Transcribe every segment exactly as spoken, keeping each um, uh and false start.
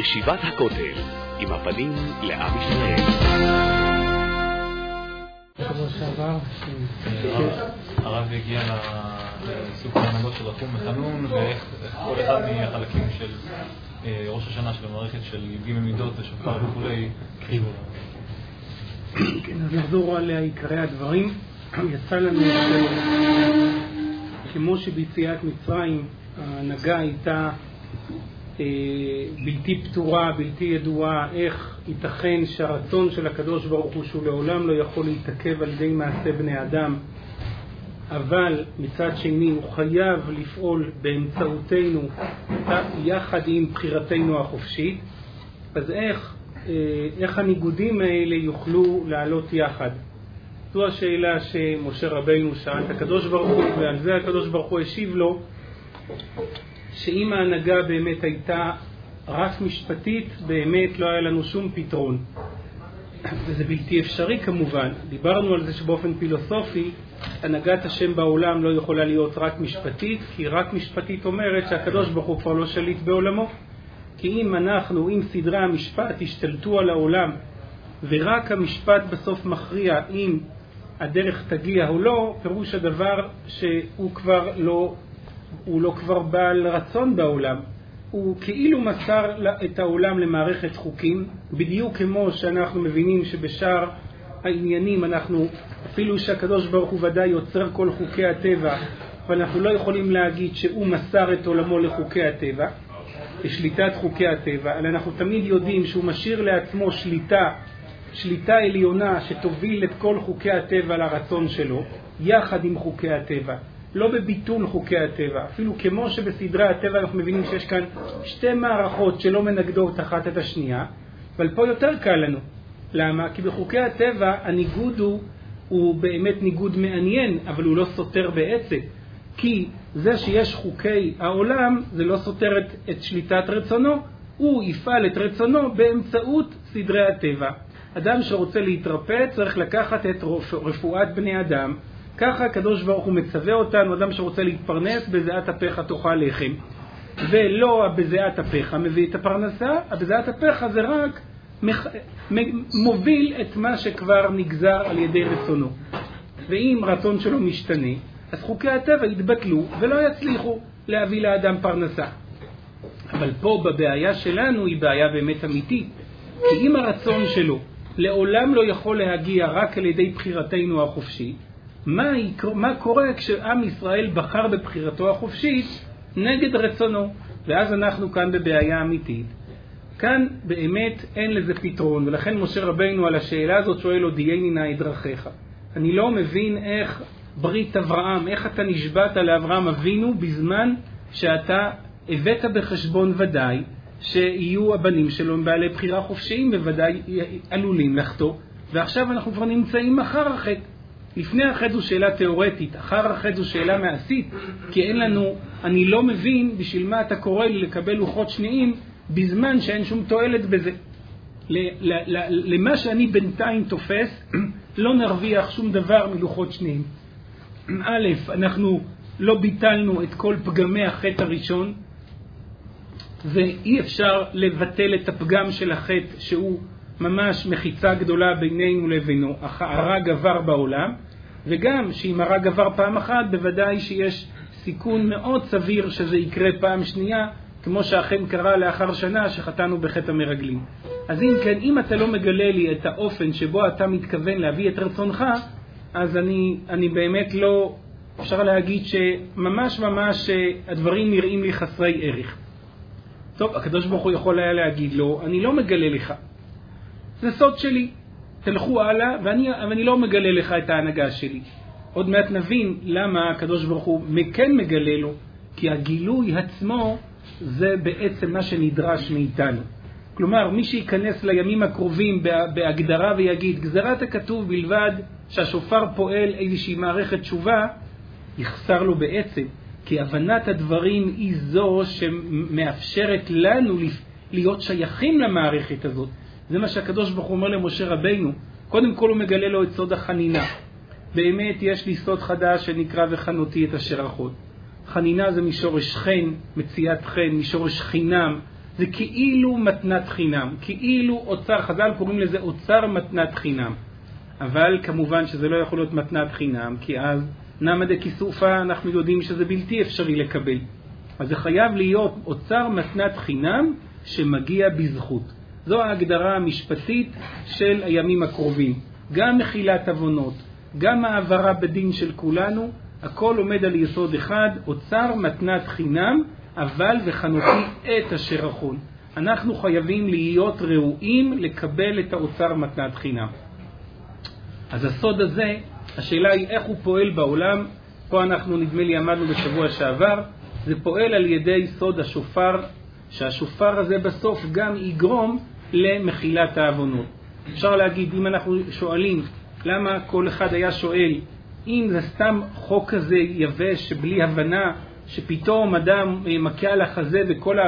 ישיבת הכותל, עם הפנים לעם ישראל. כמו שעבר, הרב הגיע לסוג ההנהגות של רחום וחנון, ואיך כל אחד מהחלקים של ראש השנה של המערכת של י"ג מידות ושופר וכולי קריבו. כן, אז נחזור על עיקרי הדברים. יצא לנו כמו שביציאת מצרים ההנהגה הייתה בלתי פתורה, בלתי ידועה, איך ייתכן שהרצון של הקדוש ברוך הוא שהוא לעולם לא יכול להתעכב על ידי מעשה בני אדם, אבל מצד שני הוא חייב לפעול באמצעותנו יחד עם בחירתנו החופשית. אז איך, איך הניגודים האלה יוכלו לעלות יחד? זו השאלה שמשה רבינו שאל את הקדוש ברוך הוא, ועל זה הקדוש ברוך הוא השיב לו שאם ההנהגה באמת הייתה רק משפטית, באמת לא היה לנו שום פתרון. וזה בלתי אפשרי כמובן. דיברנו על זה שבאופן פילוסופי, הנהגת השם בעולם לא יכולה להיות רק משפטית, כי רק משפטית אומרת שהקדוש ברוך הוא כבר לא שליט בעולמו. כי אם אנחנו, אם סדרי המשפט השתלטו על העולם, ורק המשפט בסוף מכריע אם הדרך תגיע או לא, פירוש הדבר שהוא כבר לא הוא לא כבר בעל רצון בעולם. הוא כאילו מסר את העולם למערכת חוקים, בדיוק כמו שאנחנו מבינים שבשאר העניינים אנחנו, אפילו שהקדוש ברוך הוא ודאי יוצר כל חוקי הטבע, אבל אנחנו לא יכולים להגיד שהוא מסר את עולמו לחוקי הטבע, לשליטת חוקי הטבע, אלא אנחנו תמיד יודעים שהוא משאיר לעצמו שליטה, שליטה עליונה שתוביל את כל חוקי הטבע לרצון שלו, יחד עם חוקי הטבע. לא בביטול חוקי הטבע, אפילו כמו שבסדרי הטבע אנחנו מבינים שיש כאן שתי מערכות שלא מנגדות אחת את השנייה, אבל פה יותר קל לנו. למה? כי בחוקי הטבע הניגוד הוא, הוא באמת ניגוד מעניין, אבל הוא לא סותר בעצם. כי זה שיש חוקי העולם, זה לא סותר את, את שליטת רצונו, הוא יפעל את רצונו באמצעות סדרי הטבע. אדם שרוצה להתרפא צריך לקחת את רפואת בני אדם, ככה הקדוש ברוך הוא מצווה אותנו, אדם שרוצה להתפרנס, בזיעת אפיך תאכל לחם. ולא בזיעת אפיך מביא את הפרנסה, בזיעת אפיך זה רק מח... מוביל את מה שכבר נגזר על ידי רצונו. ואם רצון שלו משתנה, אז חוקי הטבע יתבטלו ולא יצליחו להביא לאדם פרנסה. אבל פה בבעיה שלנו היא בעיה באמת אמיתית. כי אם הרצון שלו לעולם לא יכול להגיע רק על ידי בחירתנו החופשית, מה, מה קורה כשעם ישראל בחר בבחירתו החופשית נגד רצונו? ואז אנחנו כאן בבעיה אמיתית. כאן באמת אין לזה פתרון, ולכן משה רבינו על השאלה הזאת שואל לו, דייני נא את דרכיך. אני לא מבין איך ברית אברהם, איך אתה נשבעת לאברהם אבינו בזמן שאתה הבאת בחשבון ודאי שיהיו הבנים שלו עם בעלי בחירה חופשיים, בוודאי עלולים לחטוא, ועכשיו אנחנו כבר נמצאים אחר החטא. לפני החטא זו שאלה תיאורטית, אחר החטא זו שאלה מעשית, כי אין לנו, אני לא מבין בשביל מה אתה קורא לי לקבל לוחות שניים בזמן שאין שום תועלת בזה. למה שאני בינתיים תופס, לא נרוויח שום דבר מלוחות שניים. א', אנחנו לא ביטלנו את כל פגמי החטא הראשון, ואי אפשר לבטל את הפגם של החטא שהוא ממש מחיצה גדולה בינינו לבינו, הרע גבר בעולם, וגם שאם הרע גבר פעם אחת, בוודאי שיש סיכון מאוד סביר שזה יקרה פעם שנייה, כמו שאכן קרה לאחר שנה שחטאנו בחטא המרגלים. אז אם כן, אם אתה לא מגלה לי את האופן שבו אתה מתכוון להביא את רצונך, אז אני, אני באמת לא, אפשר להגיד שממש ממש הדברים נראים לי חסרי ערך. טוב, הקדוש ברוך הוא יכול היה להגיד לו, אני לא מגלה לך. זה סוד שלי, תלכו הלאה, ואני, ואני לא מגלה לך את ההנהגה שלי. עוד מעט נבין למה הקדוש ברוך הוא כן מגלה לו, כי הגילוי עצמו זה בעצם מה שנדרש מאיתנו. כלומר, מי שיכנס לימים הקרובים בהגדרה ויגיד, גזרת הכתוב בלבד שהשופר פועל איזושהי מערכת תשובה, יחסר לו בעצם, כי הבנת הדברים היא זו שמאפשרת לנו להיות שייכים למערכת הזאת. זה מה שהקדוש ברוך הוא אומר למשה רבינו. קודם כל הוא מגלה לו את סוד החנינה. באמת יש לי סוד חדש שנקרא וחנותי את אשר אחות. חנינה זה משורש חן, מציאת חן, משורש חינם, זה כאילו מתנת חינם, כאילו אוצר, חז"ל קוראים לזה אוצר מתנת חינם. אבל כמובן שזה לא יכול להיות מתנת חינם, כי אז נמא דכיסופא אנחנו יודעים שזה בלתי אפשרי לקבל. אז זה חייב להיות אוצר מתנת חינם שמגיע בזכות. זו ההגדרה המשפטית של הימים הקרובים. גם מחילת עוונות, גם העברה בדין של כולנו, הכל עומד על יסוד אחד, אוצר מתנת חינם, אבל וחנותי את אשר אחון. אנחנו חייבים להיות ראויים לקבל את האוצר מתנת חינם. אז הסוד הזה, השאלה היא איך הוא פועל בעולם. פה אנחנו נדמה לי עמדנו בשבוע שעבר, זה פועל על ידי סוד השופר, שהשופר הזה בסוף גם יגרום למחילת העוונות. אפשר להגיד, אם אנחנו שואלים למה כל אחד היה שואל, אם זה סתם חוק כזה יבש בלי הבנה, שפתאום אדם מכה על החזה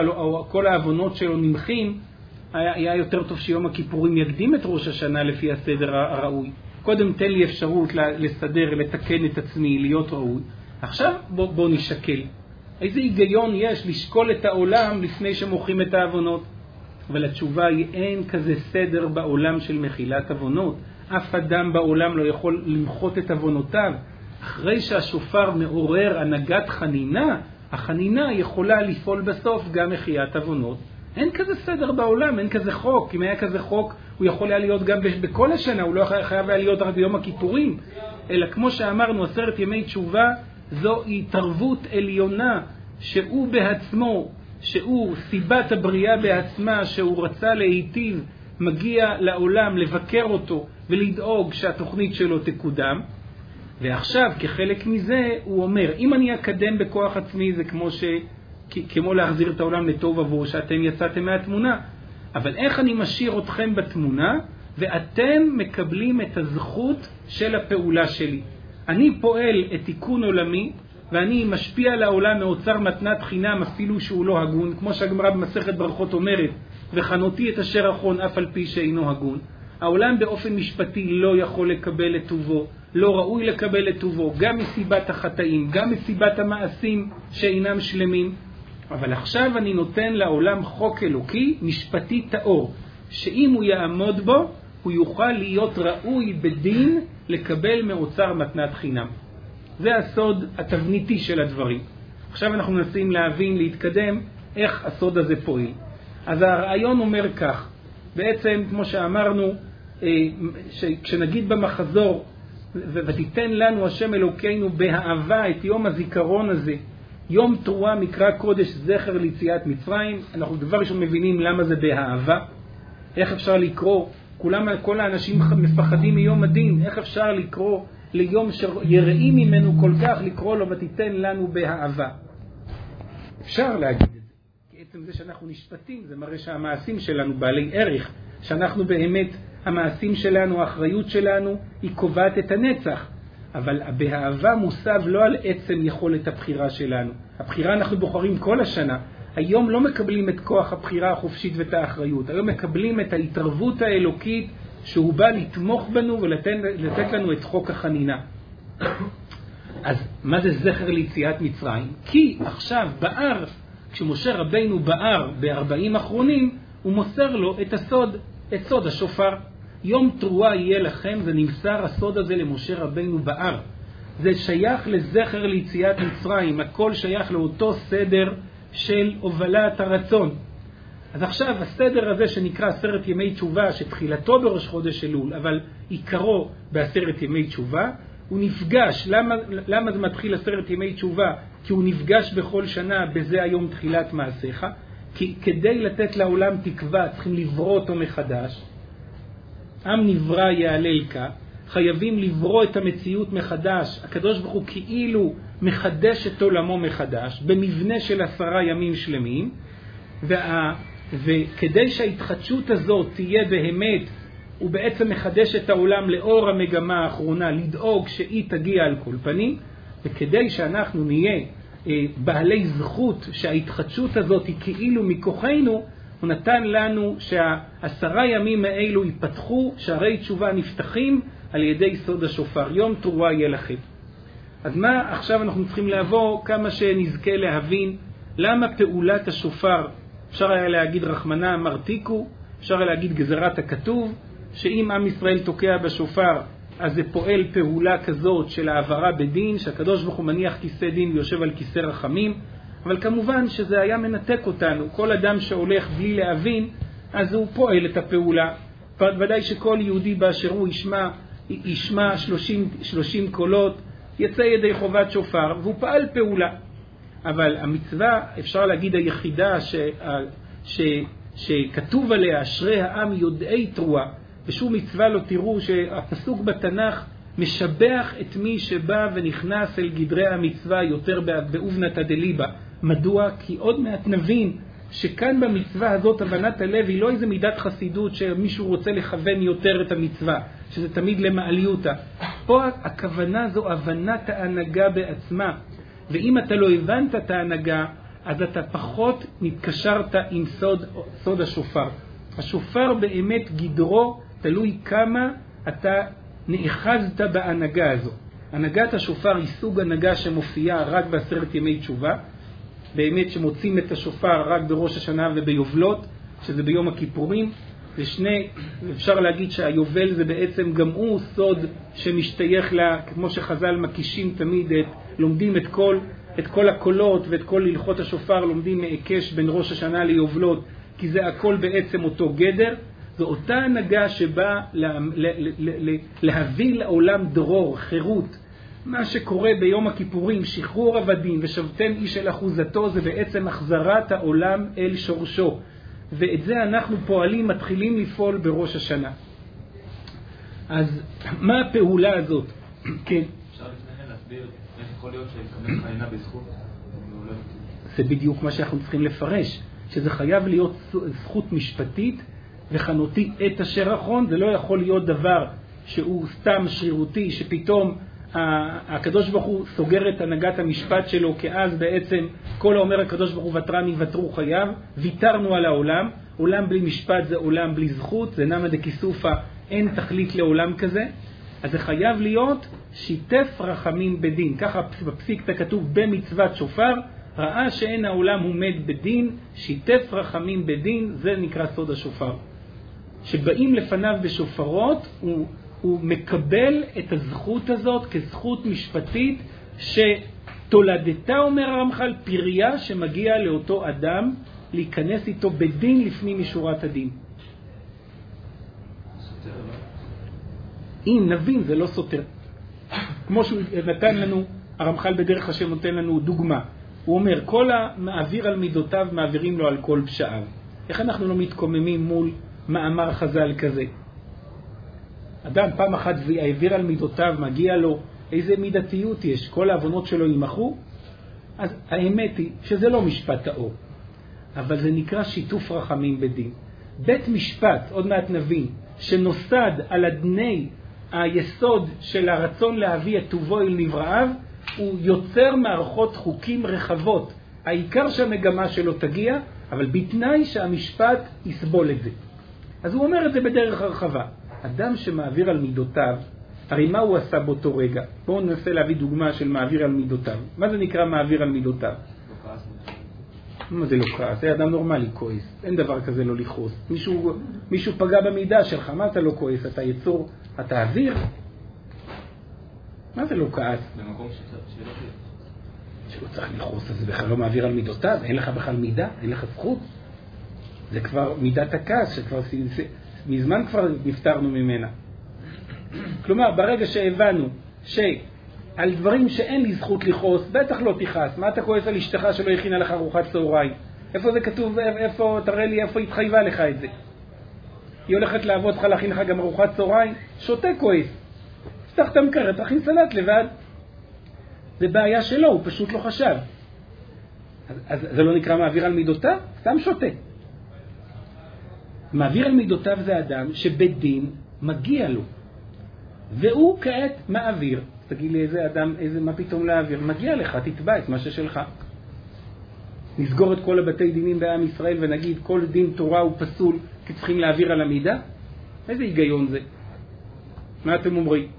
וכל העוונות שלו נמחים, היה, היה יותר טוב שיום הכיפורים יקדים את ראש השנה לפי הסדר הראוי. קודם תן לי אפשרות לסדר, לתקן את עצמי, להיות ראוי. עכשיו בוא, בוא נשקל. איזה היגיון יש לשקול את העולם לפני שמוחים את העוונות? אבל התשובה היא, אין כזה סדר בעולם של מחילת עוונות. אף אדם בעולם לא יכול למחות את עוונותיו. אחרי שהשופר מעורר הנהגת חנינה, החנינה יכולה לפעול בסוף גם מחיית עוונות. אין כזה סדר בעולם, אין כזה חוק. אם היה כזה חוק, הוא יכול היה להיות גם בכל השנה, הוא לא חייב היה להיות רק ביום הכיפורים. אלא כמו שאמרנו, עשרת ימי תשובה, זו התערבות עליונה שהוא בעצמו, שהוא סיבת הבריאה בעצמה, שהוא רצה להיטיב, מגיע לעולם לבקר אותו ולדאוג שהתוכנית שלו תקודם. ועכשיו כחלק מזה הוא אומר, אם אני אקדם בכוח עצמי זה כמו, ש... כמו להחזיר את העולם לטוב עבור שאתם יצאתם מהתמונה. אבל איך אני משאיר אתכם בתמונה ואתם מקבלים את הזכות של הפעולה שלי? אני פועל את תיקון עולמי ואני משפיע על העולם מאוצר מתנת חינם אפילו שהוא לא הגון, כמו שהגמרא במסכת ברכות אומרת, וחנותי את אשר אחון אף על פי שאינו הגון. העולם באופן משפטי לא יכול לקבל את טובו, לא ראוי לקבל את טובו, גם מסיבת החטאים, גם מסיבת המעשים שאינם שלמים. אבל עכשיו אני נותן לעולם חוק אלוקי משפטי טהור, שאם הוא יעמוד בו, הוא יוכל להיות ראוי בדין לקבל מאוצר מתנת חינם. זה הסוד התבניתי של הדברים. עכשיו אנחנו מנסים להבין, להתקדם, איך הסוד הזה פועל. אז הרעיון אומר כך, בעצם כמו שאמרנו, כשנגיד במחזור, ותיתן לנו השם אלוקינו באהבה את יום הזיכרון הזה, יום תרועה מקרא קודש זכר ליציאת מצרים, אנחנו דבר ראשון מבינים למה זה באהבה. איך אפשר לקרוא, כולם, כל האנשים מפחדים מיום הדין, איך אפשר לקרוא ליום שיראים ממנו כל כך, לקרוא לו ותיתן לנו באהבה? אפשר להגיד את זה, כי עצם זה שאנחנו נשפטים, זה מראה שהמעשים שלנו בעלי ערך, שאנחנו באמת, המעשים שלנו, האחריות שלנו, היא קובעת את הנצח. אבל באהבה מוסב לא על עצם יכולת הבחירה שלנו. הבחירה אנחנו בוחרים כל השנה. היום לא מקבלים את כוח הבחירה החופשית ואת האחריות. היום מקבלים את ההתערבות האלוקית שהוא בא לתמוך בנו ולתת לנו את חוק החנינה. אז מה זה זכר ליציאת מצרים? כי עכשיו בער, כשמשה רבינו בער בארבעים אחרונים, הוא מוסר לו את הסוד, את סוד השופר. יום תרועה יהיה לכם, זה נמסר הסוד הזה למשה רבינו בער. זה שייך לזכר ליציאת מצרים, הכל שייך לאותו סדר של הובלת הרצון. אז עכשיו הסדר הזה שנקרא עשרת ימי תשובה, שתחילתו בראש חודש אלול, אבל עיקרו בעשרת ימי תשובה, הוא נפגש. למה, למה זה מתחיל עשרת ימי תשובה? כי הוא נפגש בכל שנה, בזה היום תחילת מעשיך. כי כדי לתת לעולם תקווה צריכים לברוא אותו מחדש. עם נברא יעלל כה, חייבים לברוא את המציאות מחדש. הקדוש ברוך הוא כאילו מחדש את עולמו מחדש, במבנה של עשרה ימים שלמים, וה... וכדי שההתחדשות הזאת תהיה באמת, הוא בעצם מחדש את העולם לאור המגמה האחרונה, לדאוג שהיא תגיע על כל פנים, וכדי שאנחנו נהיה אה, בעלי זכות שההתחדשות הזאת היא כאילו מכוחנו, הוא נתן לנו שהעשרה ימים האלו ייפתחו, שערי תשובה נפתחים על ידי סוד השופר. יום תרועה יהיה לכם. אז מה עכשיו אנחנו צריכים לעבור כמה שנזכה להבין למה פעולת השופר אפשר היה להגיד רחמנה אמרתיקו, אפשר היה להגיד גזרת הכתוב, שאם עם ישראל תוקע בשופר, אז זה פועל פעולה כזאת של העברה בדין, שהקדוש ברוך הוא מניח כיסא דין ויושב על כיסא רחמים, אבל כמובן שזה היה מנתק אותנו. כל אדם שהולך בלי להבין, אז הוא פועל את הפעולה. ודאי שכל יהודי באשר הוא ישמע, ישמע שלושים, שלושים קולות, יצא ידי חובת שופר, והוא פעל פעולה. אבל המצווה, אפשר להגיד היחידה ש, ש, שכתוב עליה, אשרי העם יודעי תרועה, ושום מצווה לא תראו שהפסוק בתנ"ך משבח את מי שבא ונכנס אל גדרי המצווה יותר באובנתא דליבא. מדוע? כי עוד מעט נבין שכאן במצווה הזאת הבנת הלב היא לא איזה מידת חסידות שמישהו רוצה לכוון יותר את המצווה, שזה תמיד למעליותה. פה הכוונה זו הבנת ההנהגה בעצמה, ואם אתה לא הבנת את ההנהגה, אז אתה פחות נתקשרת עם סוד, סוד השופר. השופר באמת גדרו תלוי כמה אתה נאחזת בהנהגה הזו. הנהגת השופר היא סוג הנהגה שמופיעה רק בעשרת ימי תשובה, באמת שמוצאים את השופר רק בראש השנה וביובלות, שזה ביום הכיפורים. ושני, אפשר להגיד שהיובל זה בעצם גם הוא סוד שמשתייך לה, כמו שחז"ל מקישים תמיד, את, לומדים את כל, את כל הקולות ואת כל הלכות השופר, לומדים מעקש בין ראש השנה ליובלות, כי זה הכל בעצם אותו גדר. זו אותה הנהגה שבאה לה, לה, לה, לה, להביא לעולם דרור, חירות. מה שקורה ביום הכיפורים, שחרור עבדים ושבתם איש אל אחוזתו, זה בעצם החזרת העולם אל שורשו. ואת זה אנחנו פועלים, מתחילים לפעול בראש השנה. אז מה הפעולה הזאת? כן. אפשר לפני להסביר איך יכול להיות שיקבל חיינה בזכות? זה בדיוק מה שאנחנו צריכים לפרש, שזה חייב להיות זכות משפטית וחנותי את אשר אחרון. זה לא יכול להיות דבר שהוא סתם שרירותי, שפתאום הקדוש ברוך הוא סוגר את הנהגת המשפט שלו, כי אז בעצם כל האומר הקדוש ברוך הוא ותרני ותרו חייו, ויתרנו על העולם. עולם בלי משפט זה עולם בלי זכות, זה נמא דכיסופא, אין תכלית לעולם כזה. אז זה חייב להיות שיתף רחמים בדין. ככה בפסיקתא כתוב במצוות שופר, ראה שאין העולם עומד בדין, שיתף רחמים בדין, זה נקרא סוד השופר. שבאים לפניו בשופרות, הוא הוא מקבל את הזכות הזאת כזכות משפטית שתולדתה, אומר הרמח"ל, פריה שמגיע לאותו אדם להיכנס איתו בדין לפנים משורת הדין. אם נבין, זה לא סותר. כמו שהוא נתן לנו, הרמח"ל בדרך השם נותן לנו דוגמה. הוא אומר, כל המעביר על מידותיו מעבירים לו על כל פשעיו. איך אנחנו לא מתקוממים מול מאמר חז"ל כזה? אדם פעם אחת העביר על מידותיו, מגיע לו, איזה מידתיות יש, כל העוונות שלו יימחו? אז האמת היא שזה לא משפט טהור, אבל זה נקרא שיתוף רחמים בדין. בית משפט, עוד מעט נבין, שנוסד על אדני היסוד של הרצון להביא את טובו אל נבראיו, הוא יוצר מערכות חוקים רחבות. העיקר שהמגמה שלו תגיע, אבל בתנאי שהמשפט יסבול את זה. אז הוא אומר את זה בדרך הרחבה. אדם שמעביר על מידותיו, הרי מה הוא עשה באותו רגע? בואו ננסה להביא דוגמה של מעביר על מידותיו. מה זה נקרא מעביר על מידותיו? לא כעס. מה זה לא כעס? זה אדם נורמלי כועס. אין דבר כזה לא לכעוס. מישהו, מישהו פגע במידה שלך, מה אתה לא כועס? אתה יצור, אתה אוויר? מה זה לא כעס? במקום שלא שלא צריך לכעוס, אז זה בכלל לא מעביר על מידותיו. אין לך בכלל מידה, אין לך זכות. זה כבר מידת הכעס, שכבר מזמן כבר נפטרנו ממנה. כלומר, ברגע שהבנו שעל דברים שאין לי זכות לכעוס, בטח לא תכעס. מה אתה כועס על אשתך שלא הכינה לך ארוחת צהריים? איפה זה כתוב? איפה, תראה לי איפה התחייבה לך את זה? היא הולכת לעבוד, צריכה להכין לך גם ארוחת צהריים? שותה כועס. פתח את המקרר, תכין סלט לבד. זה בעיה שלו, הוא פשוט לא חשב. אז, אז זה לא נקרא מעביר על מידותיו? סתם שותה. מעביר על מידותיו זה אדם שבדין מגיע לו, והוא כעת מעביר. תגיד לי איזה אדם, איזה, מה פתאום להעביר? מגיע לך, תתבע את מה ששלך. נסגור את כל הבתי דינים בעם ישראל ונגיד כל דין תורה הוא פסול כי צריכים להעביר על המידה? איזה היגיון זה? מה אתם אומרים?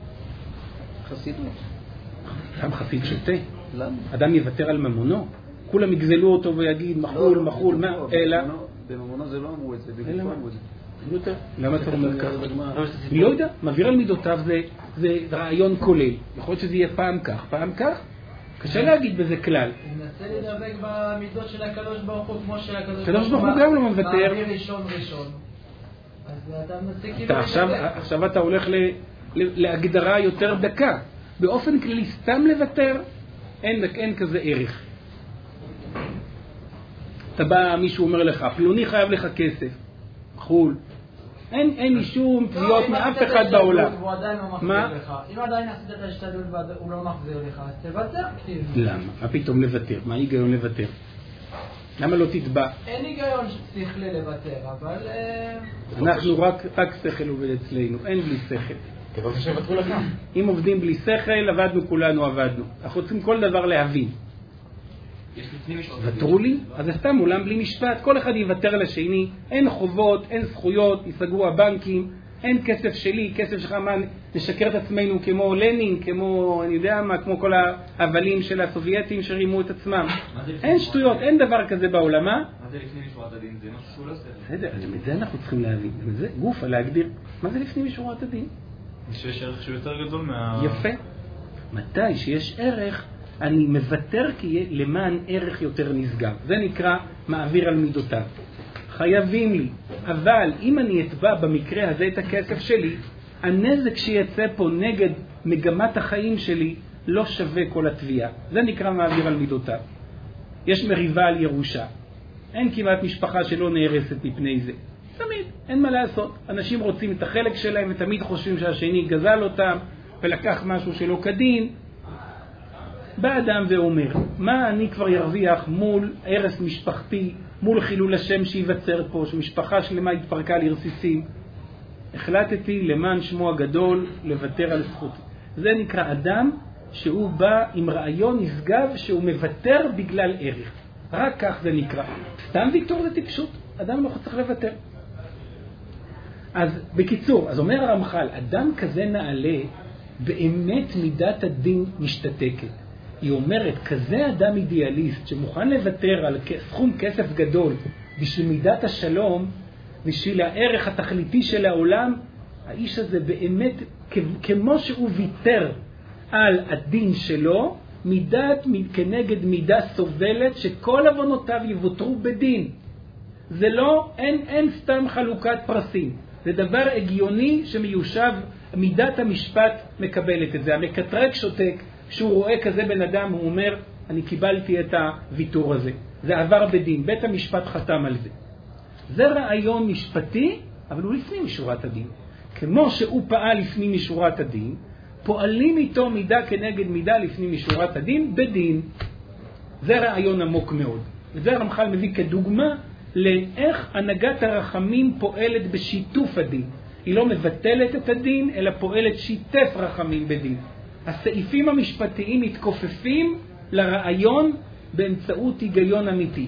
חסידות. אדם חסיד שותה. למה? אדם יוותר על ממונו. כולם יגזלו אותו ויגיד מחול, מחול, מה, אלא... בממונו זה לא אמרו את זה, בגלל אמרו את זה. למה אתה אומר כך? אני לא יודע, מעביר על מידותיו זה רעיון כולל. יכול להיות שזה יהיה פעם כך, פעם כך, קשה להגיד בזה כלל. הוא מנסה לדבק במידות של הקדוש ברוך הוא, כמו שהקדוש ברוך הוא גם לא מוותר. מעביר ראשון ראשון. אז אתה מנסה כאילו... עכשיו אתה הולך להגדרה יותר דקה. באופן כללי סתם לוותר, אין כזה ערך. אתה בא, מישהו אומר לך, פלוני חייב לך כסף. חול. אין, אין לי שום תביעות מאף אחד בעולם. מה? אם עדיין עשית את ההשתדלות והוא לא מחזיר לך, אז תוותר. למה? מה פתאום לוותר? מה היגיון לוותר? למה לא תתבע? אין היגיון שכלי לוותר, אבל... אנחנו רק, רק שכל עובד אצלנו, אין בלי שכל. כדאי שבטרו לך. אם עובדים בלי שכל, עבדנו כולנו, עבדנו. אנחנו רוצים כל דבר להבין. ותרו לי, אז זה סתם עולם בלי משפט, כל אחד יוותר לשני, אין חובות, אין זכויות, ייסגרו הבנקים, אין כסף שלי, כסף שלך, מה, נשקר את עצמנו כמו לנין, כמו, אני יודע מה, כמו כל ההבלים של הסובייטים שרימו את עצמם. אין שטויות, אין דבר כזה בעולמה. מה זה לפני משורת הדין? זה משהו שהוא לא עושה. בסדר, את זה אנחנו צריכים להבין, זה גופה להגדיר. מה זה לפני משורת הדין? שיש ערך שהוא יותר גדול מה... יפה. מתי שיש ערך, אני מוותר כי למען ערך יותר נשגב. זה נקרא מעביר על מידותיו. חייבים לי, אבל אם אני אתבע במקרה הזה את הכסף שלי, הנזק שיצא פה נגד מגמת החיים שלי לא שווה כל התביעה. זה נקרא מעביר על מידותיו. יש מריבה על ירושה. אין כמעט משפחה שלא נהרסת מפני זה. תמיד, אין מה לעשות. אנשים רוצים את החלק שלהם ותמיד חושבים שהשני גזל אותם ולקח משהו שלא כדין. בא אדם ואומר, מה אני כבר ירוויח מול ערס משפחתי, מול חילול השם שיווצר פה, שמשפחה שלמה התפרקה לרסיסים. החלטתי למען שמו הגדול לוותר על זכות. זה נקרא אדם שהוא בא עם רעיון נשגב שהוא מוותר בגלל ערך. רק כך זה נקרא. סתם ויתור זה טיפשות, אדם לא צריך לוותר. אז בקיצור, אז אומר הרמח"ל, אדם כזה נעלה, באמת מידת הדין משתתקת. היא אומרת, כזה אדם אידיאליסט שמוכן לוותר על סכום כסף גדול בשביל מידת השלום, בשביל הערך התכליתי של העולם, האיש הזה באמת, כמו שהוא ויתר על הדין שלו, מידת כנגד מידה סובלת שכל עוונותיו יבוטרו בדין. זה לא, אין, אין סתם חלוקת פרסים. זה דבר הגיוני שמיושב, מידת המשפט מקבלת את זה. המקטרק שותק, כשהוא רואה כזה בן אדם, הוא אומר, אני קיבלתי את הוויתור הזה. זה עבר בדין, בית המשפט חתם על זה. זה רעיון משפטי, אבל הוא לפנים משורת הדין. כמו שהוא פעל לפנים משורת הדין, פועלים איתו מידה כנגד מידה לפנים משורת הדין, בדין. זה רעיון עמוק מאוד. וזה הרמח"ל מביא כדוגמה לאיך הנהגת הרחמים פועלת בשיתוף הדין. היא לא מבטלת את הדין, אלא פועלת שיתף רחמים בדין. הסעיפים המשפטיים מתכופפים לרעיון באמצעות היגיון אמיתי.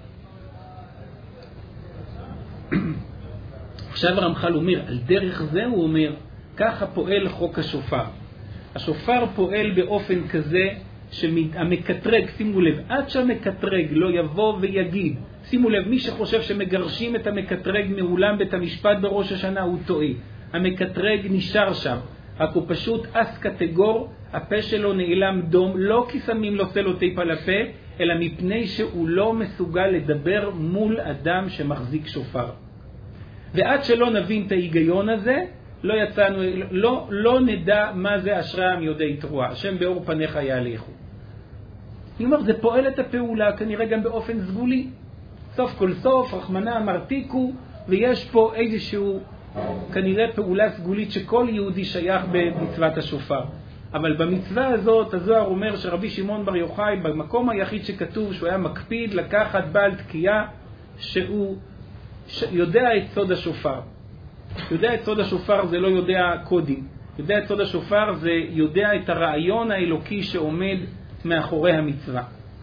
עכשיו הרמח"ל אומר, על דרך זה הוא אומר, ככה פועל חוק השופר. השופר פועל באופן כזה שהמקטרג, שימו לב, עד שהמקטרג לא יבוא ויגיד, שימו לב, מי שחושב שמגרשים את המקטרג מאולם בית המשפט בראש השנה הוא טועה. המקטרג נשאר שם, רק הוא פשוט אס קטגור, הפה שלו נעלם דום, לא כי שמים לו סלוטייפ על הפה, אלא מפני שהוא לא מסוגל לדבר מול אדם שמחזיק שופר. ועד שלא נבין את ההיגיון הזה, לא יצאנו, לא, לא נדע מה זה אשרי יודעי תרועה, השם באור פניך יהלכו. אני אומר, זה פועל את הפעולה כנראה גם באופן סגולי. סוף כל סוף, רחמנה אמרתיקו, ויש פה איזשהו, כנראה פעולה סגולית שכל יהודי שייך במצוות השופר. אבל במצווה הזאת, הזוהר אומר שרבי שמעון בר יוחאי, במקום היחיד שכתוב שהוא היה מקפיד לקחת בעל תקיעה, שהוא יודע את סוד השופר. יודע את סוד השופר זה לא יודע קודים. יודע את סוד השופר זה יודע את הרעיון האלוקי שעומד מאחורי המצווה.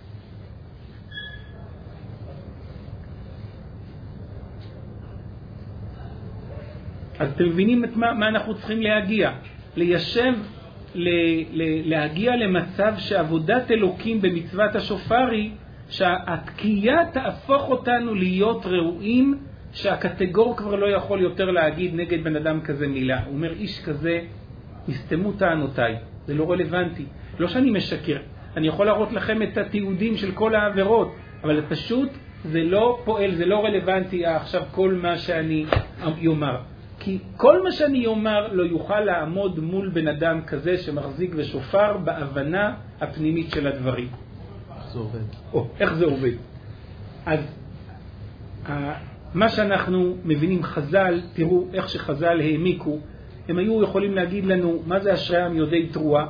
אז אתם מבינים את מה, מה אנחנו צריכים להגיע? ליישב, ל, ל, להגיע למצב שעבודת אלוקים במצוות השופר היא שהתקיעה תהפוך אותנו להיות ראויים, שהקטגור כבר לא יכול יותר להגיד נגד בן אדם כזה מילה. הוא אומר, איש כזה, נסתמו טענותיי, זה לא רלוונטי. לא שאני משקר, אני יכול להראות לכם את התיעודים של כל העבירות, אבל פשוט זה לא פועל, זה לא רלוונטי עכשיו כל מה שאני יאמר. כי כל מה שאני יאמר לא יוכל לעמוד מול בן אדם כזה שמחזיק ושופר בהבנה הפנימית של הדברים. איך זה עובד? או, איך זה עובד? אז מה שאנחנו מבינים חז"ל, תראו איך שחז"ל העמיקו, הם היו יכולים להגיד לנו מה זה אשרי העם יודעי תרועה.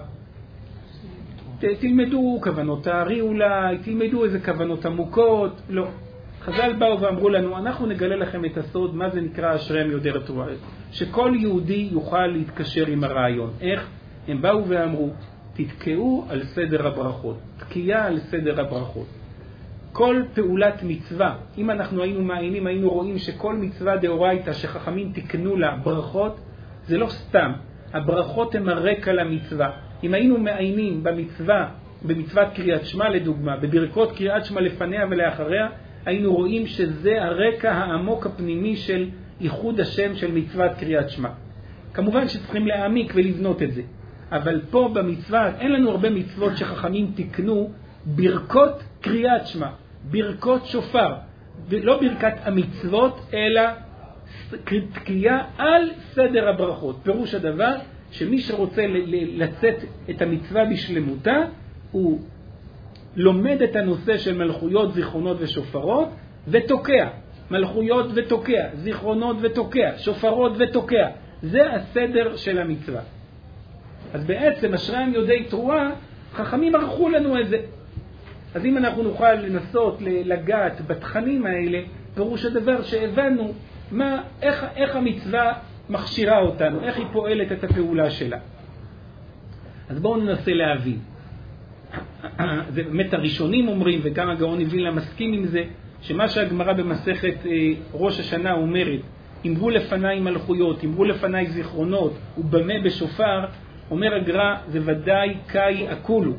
תלמדו כוונות הארי אולי, תלמדו איזה כוונות עמוקות, לא. חז"ל באו ואמרו לנו, אנחנו נגלה לכם את הסוד, מה זה נקרא אשרי העם יודעי תרועה. שכל יהודי יוכל להתקשר עם הרעיון. איך? הם באו ואמרו, תתקעו על סדר הברכות, תקיעה על סדר הברכות. כל פעולת מצווה, אם אנחנו היינו מעיינים, היינו רואים שכל מצווה דאורייתא שחכמים תקנו לה ברכות, זה לא סתם. הברכות הן הרקע למצווה. אם היינו מעיינים במצווה, במצוות קריאת שמע לדוגמה, בברכות קריאת שמע לפניה ולאחריה, היינו רואים שזה הרקע העמוק הפנימי של ייחוד השם של מצוות קריאת שמע. כמובן שצריכים להעמיק ולבנות את זה. אבל פה במצווה, אין לנו הרבה מצוות שחכמים תקנו ברכות קריאת שמע, ברכות שופר, לא ברכת המצוות, אלא תקיעה על סדר הברכות. פירוש הדבר שמי שרוצה לצאת את המצווה בשלמותה, הוא לומד את הנושא של מלכויות, זיכרונות ושופרות, ותוקע. מלכויות ותוקע, זיכרונות ותוקע, שופרות ותוקע. זה הסדר של המצווה. אז בעצם אשרי העם יודעי תרועה, חכמים ערכו לנו את זה. אז אם אנחנו נוכל לנסות לגעת בתכנים האלה, פירוש הדבר שהבנו מה, איך, איך המצווה מכשירה אותנו, איך היא פועלת את הפעולה שלה. אז בואו ננסה להבין. זה באמת הראשונים אומרים, וגם הגאון מווילנה מסכים עם זה, שמה שהגמרא במסכת ראש השנה אומרת, אמרו לפניי מלכויות, אמרו לפניי זיכרונות, ובמה בשופר, אומר הגר"א, זה ודאי קאי אקולו.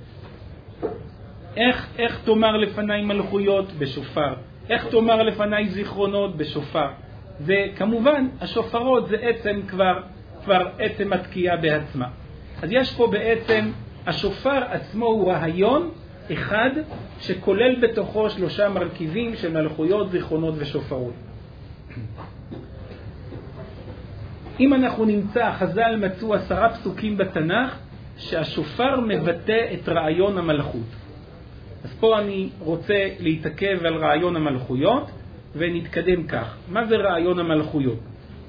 איך, איך תאמר לפניי מלכויות? בשופר. איך תאמר לפניי זיכרונות? בשופר. זה כמובן, השופרות זה עצם כבר, כבר עצם התקיעה בעצמה. אז יש פה בעצם, השופר עצמו הוא רעיון אחד שכולל בתוכו שלושה מרכיבים של מלכויות, זיכרונות ושופרות. אם אנחנו נמצא, חז"ל מצאו עשרה פסוקים בתנ"ך שהשופר מבטא את רעיון המלכות. אז פה אני רוצה להתעכב על רעיון המלכויות ונתקדם כך. מה זה רעיון המלכויות?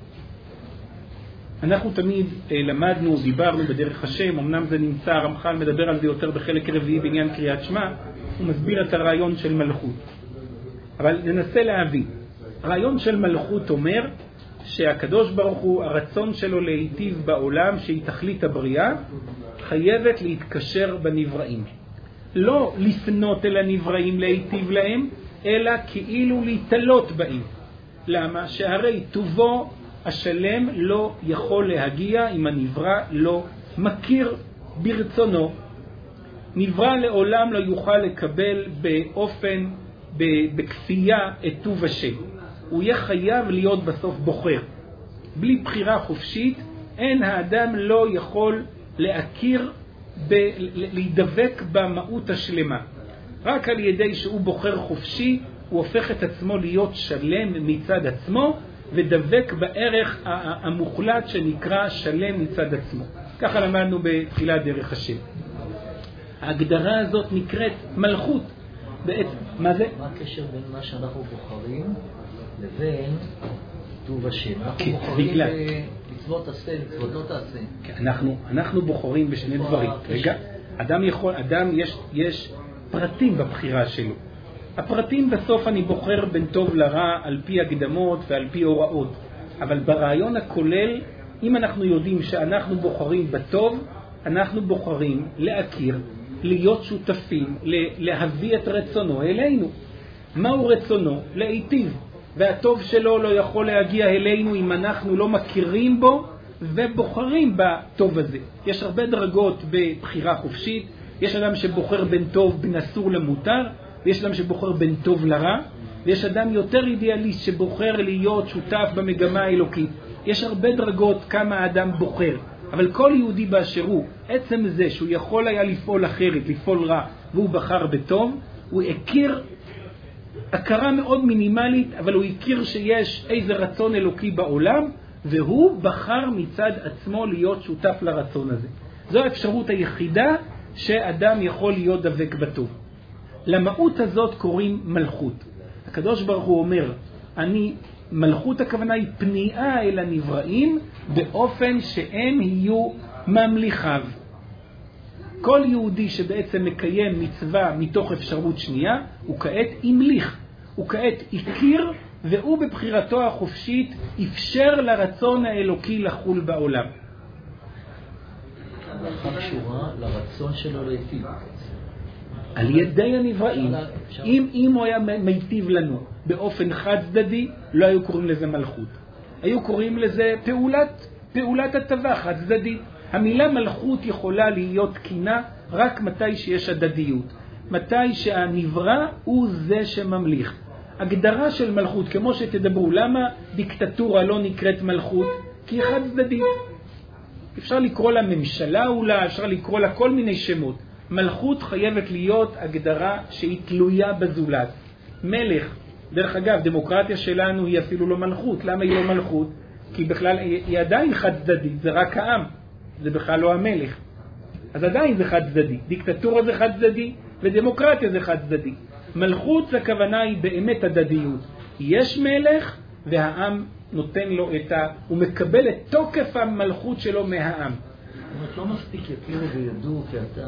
אנחנו תמיד למדנו, דיברנו בדרך השם, אמנם זה נמצא, הרמח"ל מדבר על זה יותר בחלק רביעי בעניין קריאת שמע, הוא מסביר את הרעיון של מלכות. אבל ננסה להבין. הרעיון של מלכות אומר שהקדוש ברוך הוא, הרצון שלו להיטיב בעולם, שהיא תכלית הבריאה, חייבת להתקשר בנבראים. לא לפנות אל הנבראים להיטיב להם, אלא כאילו להתלות בהם. למה? שהרי טובו השלם לא יכול להגיע אם הנברא לא מכיר ברצונו. נברא לעולם לא יוכל לקבל באופן, בכפייה את טוב השם. הוא יהיה חייב להיות בסוף בוחר. בלי בחירה חופשית, אין האדם לא יכול להכיר, ב- להידבק במהות השלמה. רק על ידי שהוא בוחר חופשי, הוא הופך את עצמו להיות שלם מצד עצמו, ודבק בערך המוחלט שנקרא שלם מצד עצמו. ככה למדנו בתחילת דרך השם. ההגדרה הזאת נקראת מלכות. בעצם, מה זה? מה הקשר בין מה שאנחנו בוחרים לבין טוב השם? אנחנו בוחרים במצוות עשה, מצוות לא תעשה. אנחנו, אנחנו בוחרים בשני דברים. רגע, אדם יכול, אדם יש, יש פרטים בבחירה שלו. הפרטים בסוף אני בוחר בין טוב לרע על פי הקדמות ועל פי הוראות. אבל ברעיון הכולל, אם אנחנו יודעים שאנחנו בוחרים בטוב, אנחנו בוחרים להכיר, להיות שותפים, להביא את רצונו אלינו. מהו רצונו? להיטיב. והטוב שלו לא יכול להגיע אלינו אם אנחנו לא מכירים בו ובוחרים בטוב הזה. יש הרבה דרגות בבחירה חופשית. יש אדם שבוחר בין טוב, בין אסור למותר. ויש אדם שבוחר בין טוב לרע, ויש אדם יותר אידיאליסט שבוחר להיות שותף במגמה האלוקית. יש הרבה דרגות כמה האדם בוחר, אבל כל יהודי באשר הוא, עצם זה שהוא יכול היה לפעול אחרת, לפעול רע, והוא בחר בטוב, הוא הכיר הכרה מאוד מינימלית, אבל הוא הכיר שיש איזה רצון אלוקי בעולם, והוא בחר מצד עצמו להיות שותף לרצון הזה. זו האפשרות היחידה שאדם יכול להיות דבק בטוב. למהות הזאת קוראים מלכות. הקדוש ברוך הוא אומר, אני, מלכות הכוונה היא פניעה אל הנבראים באופן שהם יהיו ממליכיו. כל יהודי שבעצם מקיים מצווה מתוך אפשרות שנייה, הוא כעת המליך, הוא כעת הכיר, והוא בבחירתו החופשית אפשר לרצון האלוקי לחול בעולם. המלכה קשורה לרצון שלו להיטיב. על ידי הנבראים. אם, אם הוא היה מיטיב לנו באופן חד צדדי, לא היו קוראים לזה מלכות. היו קוראים לזה פעולת, פעולת הטבע חד צדדית. המילה מלכות יכולה להיות תקינה רק מתי שיש הדדיות. מתי שהנברא הוא זה שממליך. הגדרה של מלכות, כמו שתדברו, למה דיקטטורה לא נקראת מלכות? כי היא חד צדדית. אפשר לקרוא לה ממשלה אולי, אפשר לקרוא לה כל מיני שמות. מלכות חייבת להיות הגדרה שהיא תלויה בזולת. מלך, דרך אגב, דמוקרטיה שלנו היא אפילו לא מלכות. למה היא לא מלכות? כי בכלל היא עדיין חד צדדית, זה רק העם. זה בכלל לא המלך. אז עדיין זה חד צדדי. דיקטטורה זה חד צדדי, ודמוקרטיה זה חד צדדי. מלכות הכוונה היא באמת הדדיות. יש מלך והעם נותן לו את ה... הוא מקבל את תוקף המלכות שלו מהעם. זאת אומרת, לא מספיק יכירו וידעו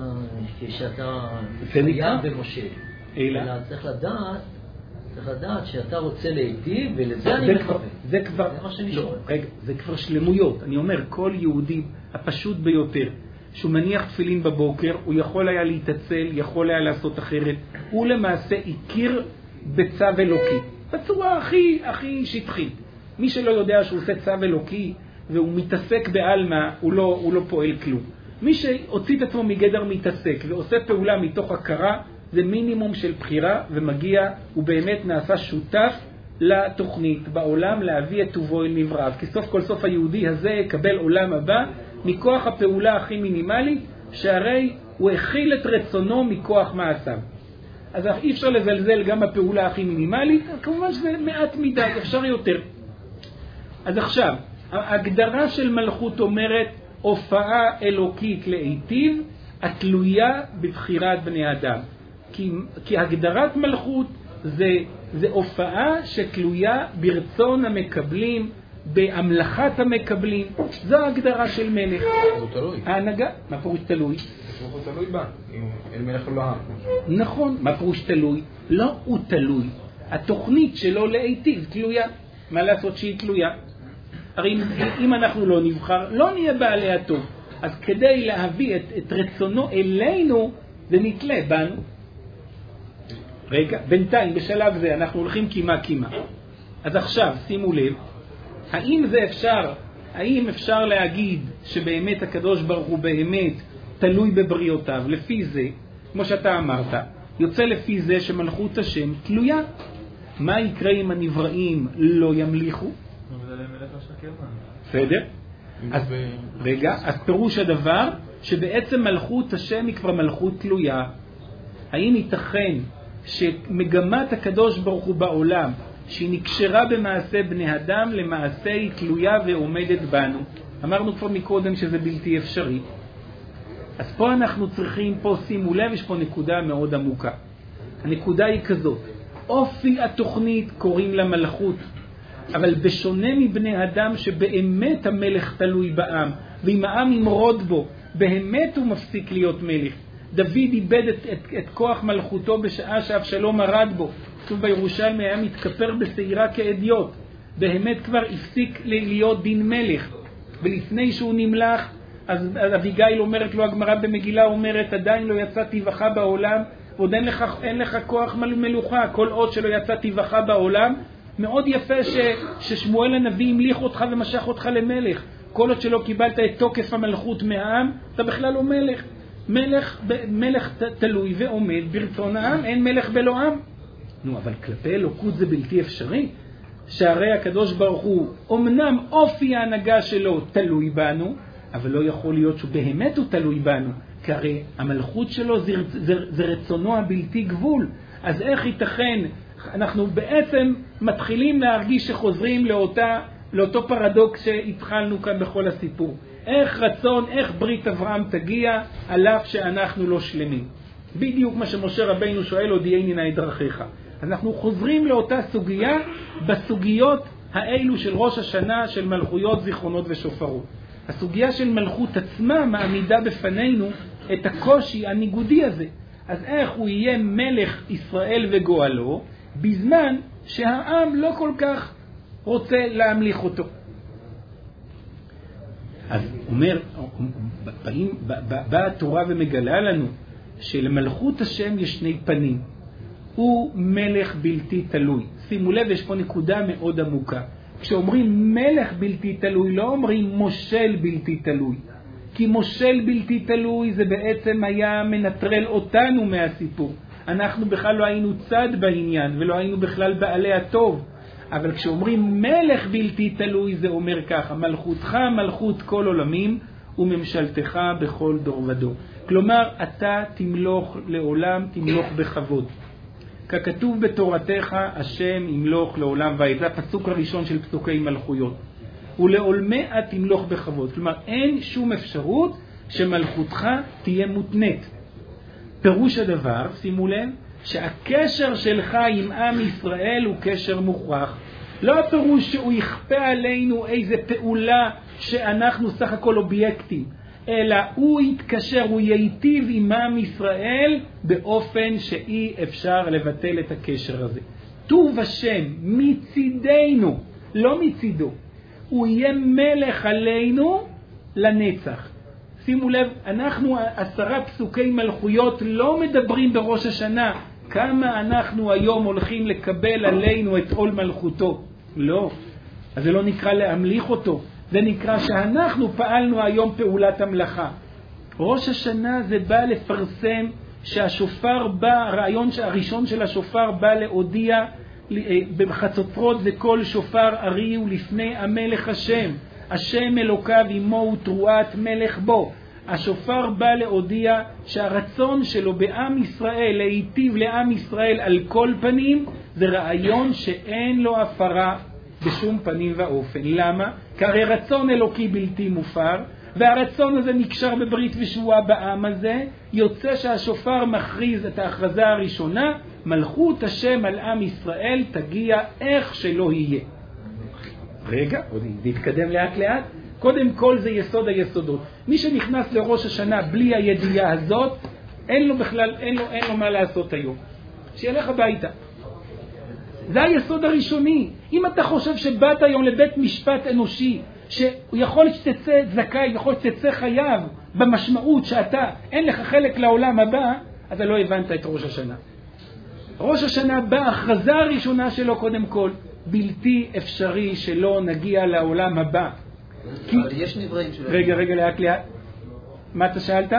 כשאתה חייב במשה. אלא צריך לדעת, צריך לדעת שאתה רוצה להיטיב, ולזה אני מכוון. זה כבר... זה מה שאני שואל. רגע, זה כבר שלמויות. אני אומר, כל יהודי הפשוט ביותר, שהוא מניח תפילין בבוקר, הוא יכול היה להתעצל, יכול היה לעשות אחרת. הוא למעשה הכיר בצו אלוקי. בצורה הכי, הכי שטחית. מי שלא יודע שהוא עושה צו אלוקי, והוא מתעסק בעלמה, הוא לא, הוא לא פועל כלום. מי שהוציא את עצמו מגדר מתעסק, ועושה פעולה מתוך הכרה, זה מינימום של בחירה, ומגיע, הוא באמת נעשה שותף לתוכנית בעולם, להביא את טובו אל נבראיו. כי סוף כל סוף היהודי הזה יקבל עולם הבא, מכוח הפעולה הכי מינימלית, שהרי הוא הכיל את רצונו מכוח מעשיו. אז אי אפשר לזלזל גם בפעולה הכי מינימלית, כמובן שזה מעט מדי, אפשר יותר. אז עכשיו, ההגדרה של מלכות אומרת, הופעה אלוקית להיטיב, התלויה בבחירת בני אדם. כי, כי הגדרת מלכות זה, זה הופעה שתלויה ברצון המקבלים, בהמלכת המקבלים. זו ההגדרה של מלך. הוא תלוי. ההנהגה, מה פירוש תלוי? הוא תלוי בה, אם אין מלך לא העם. נכון, מה פירוש תלוי? לא הוא תלוי. התוכנית שלו להיטיב תלויה. מה לעשות שהיא תלויה? הרי אם, אם אנחנו לא נבחר, לא נהיה בעלי הטוב. אז כדי להביא את, את רצונו אלינו, זה נתלה בנו. רגע, בינתיים, בשלב זה, אנחנו הולכים כימה כימה. אז עכשיו, שימו לב, האם זה אפשר, האם אפשר להגיד שבאמת הקדוש ברוך הוא באמת תלוי בבריאותיו? לפי זה, כמו שאתה אמרת, יוצא לפי זה שמלכות השם תלויה. מה יקרה אם הנבראים לא ימליכו? בסדר? אז רגע, אז פירוש הדבר שבעצם מלכות השם היא כבר מלכות תלויה. האם ייתכן שמגמת הקדוש ברוך הוא בעולם, שהיא נקשרה במעשה בני אדם, למעשה היא תלויה ועומדת בנו? אמרנו כבר מקודם שזה בלתי אפשרי. אז פה אנחנו צריכים, פה שימו לב, יש פה נקודה מאוד עמוקה. הנקודה היא כזאת, אופי התוכנית קוראים לה מלכות, אבל בשונה מבני אדם שבאמת המלך תלוי בעם, ואם העם ימרוד בו, באמת הוא מפסיק להיות מלך. דוד איבד את, את, את כוח מלכותו בשעה שאבשלום מרד בו. כתוב בירושלמי, היה מתכפר בשעירה כאדיוט. באמת כבר הפסיק להיות דין מלך. ולפני שהוא נמלך, אז, אז אביגיל אומרת לו, הגמרא במגילה אומרת, עדיין לא יצא טבעך בעולם, ועוד אין לך, אין לך כוח מלוכה, כל עוד שלא יצא טבעך בעולם. מאוד יפה ש, ששמואל הנביא המליך אותך ומשך אותך למלך. כל עוד שלא קיבלת את תוקף המלכות מהעם, אתה בכלל לא מלך. מלך, מלך תלוי ועומד ברצון העם, אין מלך בלא עם. נו, אבל כלפי אלוקות זה בלתי אפשרי. שהרי הקדוש ברוך הוא, אמנם אופי ההנהגה שלו תלוי בנו, אבל לא יכול להיות שבאמת הוא תלוי בנו, כי הרי המלכות שלו זה, זה, זה רצונו הבלתי גבול. אז איך ייתכן? אנחנו בעצם מתחילים להרגיש שחוזרים לאותה, לאותו פרדוקס שהתחלנו כאן בכל הסיפור. איך רצון, איך ברית אברהם תגיע, על אף שאנחנו לא שלמים. בדיוק מה שמשה רבינו שואל, הודיעני נא את דרכיך. אנחנו חוזרים לאותה סוגיה בסוגיות האלו של ראש השנה, של מלכויות, זיכרונות ושופרות. הסוגיה של מלכות עצמה מעמידה בפנינו את הקושי הניגודי הזה. אז איך הוא יהיה מלך ישראל וגואלו, בזמן שהעם לא כל כך רוצה להמליך אותו? אז אומר, באה התורה ומגלה לנו שלמלכות השם יש שני פנים. הוא מלך בלתי תלוי. שימו לב, יש פה נקודה מאוד עמוקה. כשאומרים מלך בלתי תלוי, לא אומרים מושל בלתי תלוי. כי מושל בלתי תלוי זה בעצם היה מנטרל אותנו מהסיפור. אנחנו בכלל לא היינו צד בעניין, ולא היינו בכלל בעלי הטוב. אבל כשאומרים מלך בלתי תלוי, זה אומר ככה, מלכותך מלכות כל עולמים, וממשלתך בכל דור ודור. כלומר, אתה תמלוך לעולם, תמלוך בכבוד. ככתוב בתורתך, השם ימלוך לעולם ועד. זה הפסוק הראשון של פסוקי מלכויות. ולעולמי את תמלוך בכבוד. כלומר, אין שום אפשרות שמלכותך תהיה מותנית. פירוש הדבר, שימו לב, שהקשר שלך עם עם ישראל הוא קשר מוכרח. לא הפירוש שהוא יכפה עלינו איזה פעולה שאנחנו סך הכל אובייקטים, אלא הוא יתקשר, הוא ייטיב עם עם ישראל באופן שאי אפשר לבטל את הקשר הזה. טוב השם מצידנו, לא מצידו. הוא יהיה מלך עלינו לנצח. שימו לב, אנחנו עשרה פסוקי מלכויות לא מדברים בראש השנה כמה אנחנו היום הולכים לקבל עלינו את עול מלכותו. לא. אז זה לא נקרא להמליך אותו. זה נקרא שאנחנו פעלנו היום פעולת המלאכה. ראש השנה זה בא לפרסם שהשופר בא, הרעיון הראשון של השופר בא להודיע בחצוצרות זה כל שופר ארי ולפני המלך השם. השם אלוקיו עמו ותרועת מלך בו. השופר בא להודיע שהרצון שלו בעם ישראל, להיטיב לעם ישראל על כל פנים, זה רעיון שאין לו הפרה בשום פנים ואופן. למה? כי הרי רצון אלוקי בלתי מופר, והרצון הזה נקשר בברית ושבועה בעם הזה, יוצא שהשופר מכריז את ההכרזה הראשונה, מלכות השם על עם ישראל תגיע איך שלא יהיה. רגע, עוד נתקדם לאט לאט. קודם כל זה יסוד היסודות. מי שנכנס לראש השנה בלי הידיעה הזאת, אין לו בכלל, אין לו, אין לו מה לעשות היום. שילך הביתה. זה היסוד הראשוני. אם אתה חושב שבאת היום לבית משפט אנושי, שיכול שתצא זכאי, יכול שתצא חייב, במשמעות שאתה, אין לך חלק לעולם הבא, אז לא הבנת את ראש השנה. ראש השנה בא, הכרזה הראשונה שלו קודם כל, בלתי אפשרי שלא נגיע לעולם הבא. כי... אבל יש נבראים שלו. רגע, רגע, לאט לאט. מה אתה שאלת?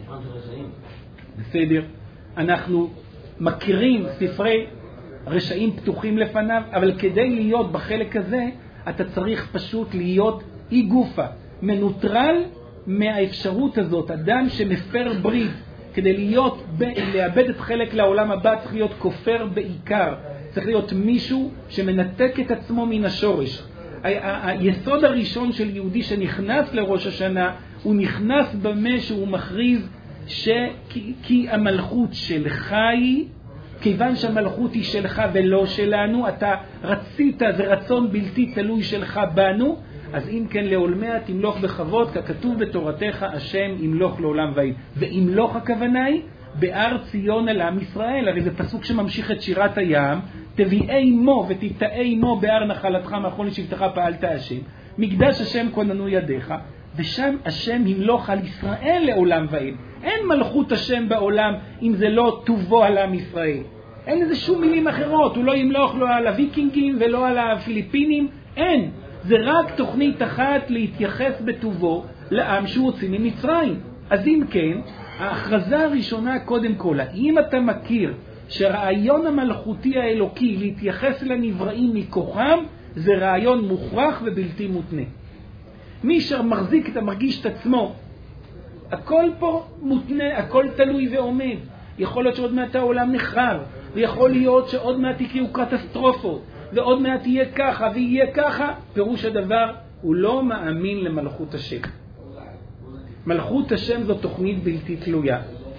בסדר. אנחנו מכירים ספרי רשעים פתוחים לפניו, אבל כדי להיות בחלק הזה, אתה צריך פשוט להיות אי גופה, מנוטרל מהאפשרות הזאת. אדם שמפר ברית, כדי להיות, לאבד את חלק לעולם הבא, צריך להיות כופר בעיקר. צריך להיות מישהו שמנתק את עצמו מן השורש. היסוד הראשון של יהודי שנכנס לראש השנה, הוא נכנס במה שהוא מכריז שכי המלכות שלך היא, כיוון שהמלכות היא שלך ולא שלנו, אתה רצית, זה רצון בלתי תלוי שלך בנו, אז אם כן לעולמיה תמלוך בכבוד, ככתוב בתורתך השם ימלוך לעולם ועד. וימלוך הכוונה היא באר ציון על עם ישראל. הרי זה פסוק שממשיך את שירת הים, תביאי מו ותתאי מו באר נחלתך מאחון לשבטך פעלת השם, מקדש השם כוננו ידיך, ושם השם ימלוך על ישראל לעולם ועד. אין מלכות השם בעולם אם זה לא טובו על עם ישראל. אין איזה שום מילים אחרות. הוא לא ימלוך לא על הוויקינגים ולא על הפיליפינים, אין. זה רק תוכנית אחת להתייחס בטובו לעם שהוא הוציא ממצרים. אז אם כן, ההכרזה הראשונה קודם כל, האם אתה מכיר שהרעיון המלכותי האלוקי להתייחס לנבראים מכוחם, זה רעיון מוכרח ובלתי מותנה. מי שמחזיק את המרגיש את עצמו, הכל פה מותנה, הכל תלוי ועומד. יכול להיות שעוד מעט העולם נחרב, ויכול להיות שעוד מעט יקרו קטסטרופות, ועוד מעט יהיה ככה ויהיה ככה. פירוש הדבר, הוא לא מאמין למלכות השם. מלכות השם זו תוכנית בלתי תלויה.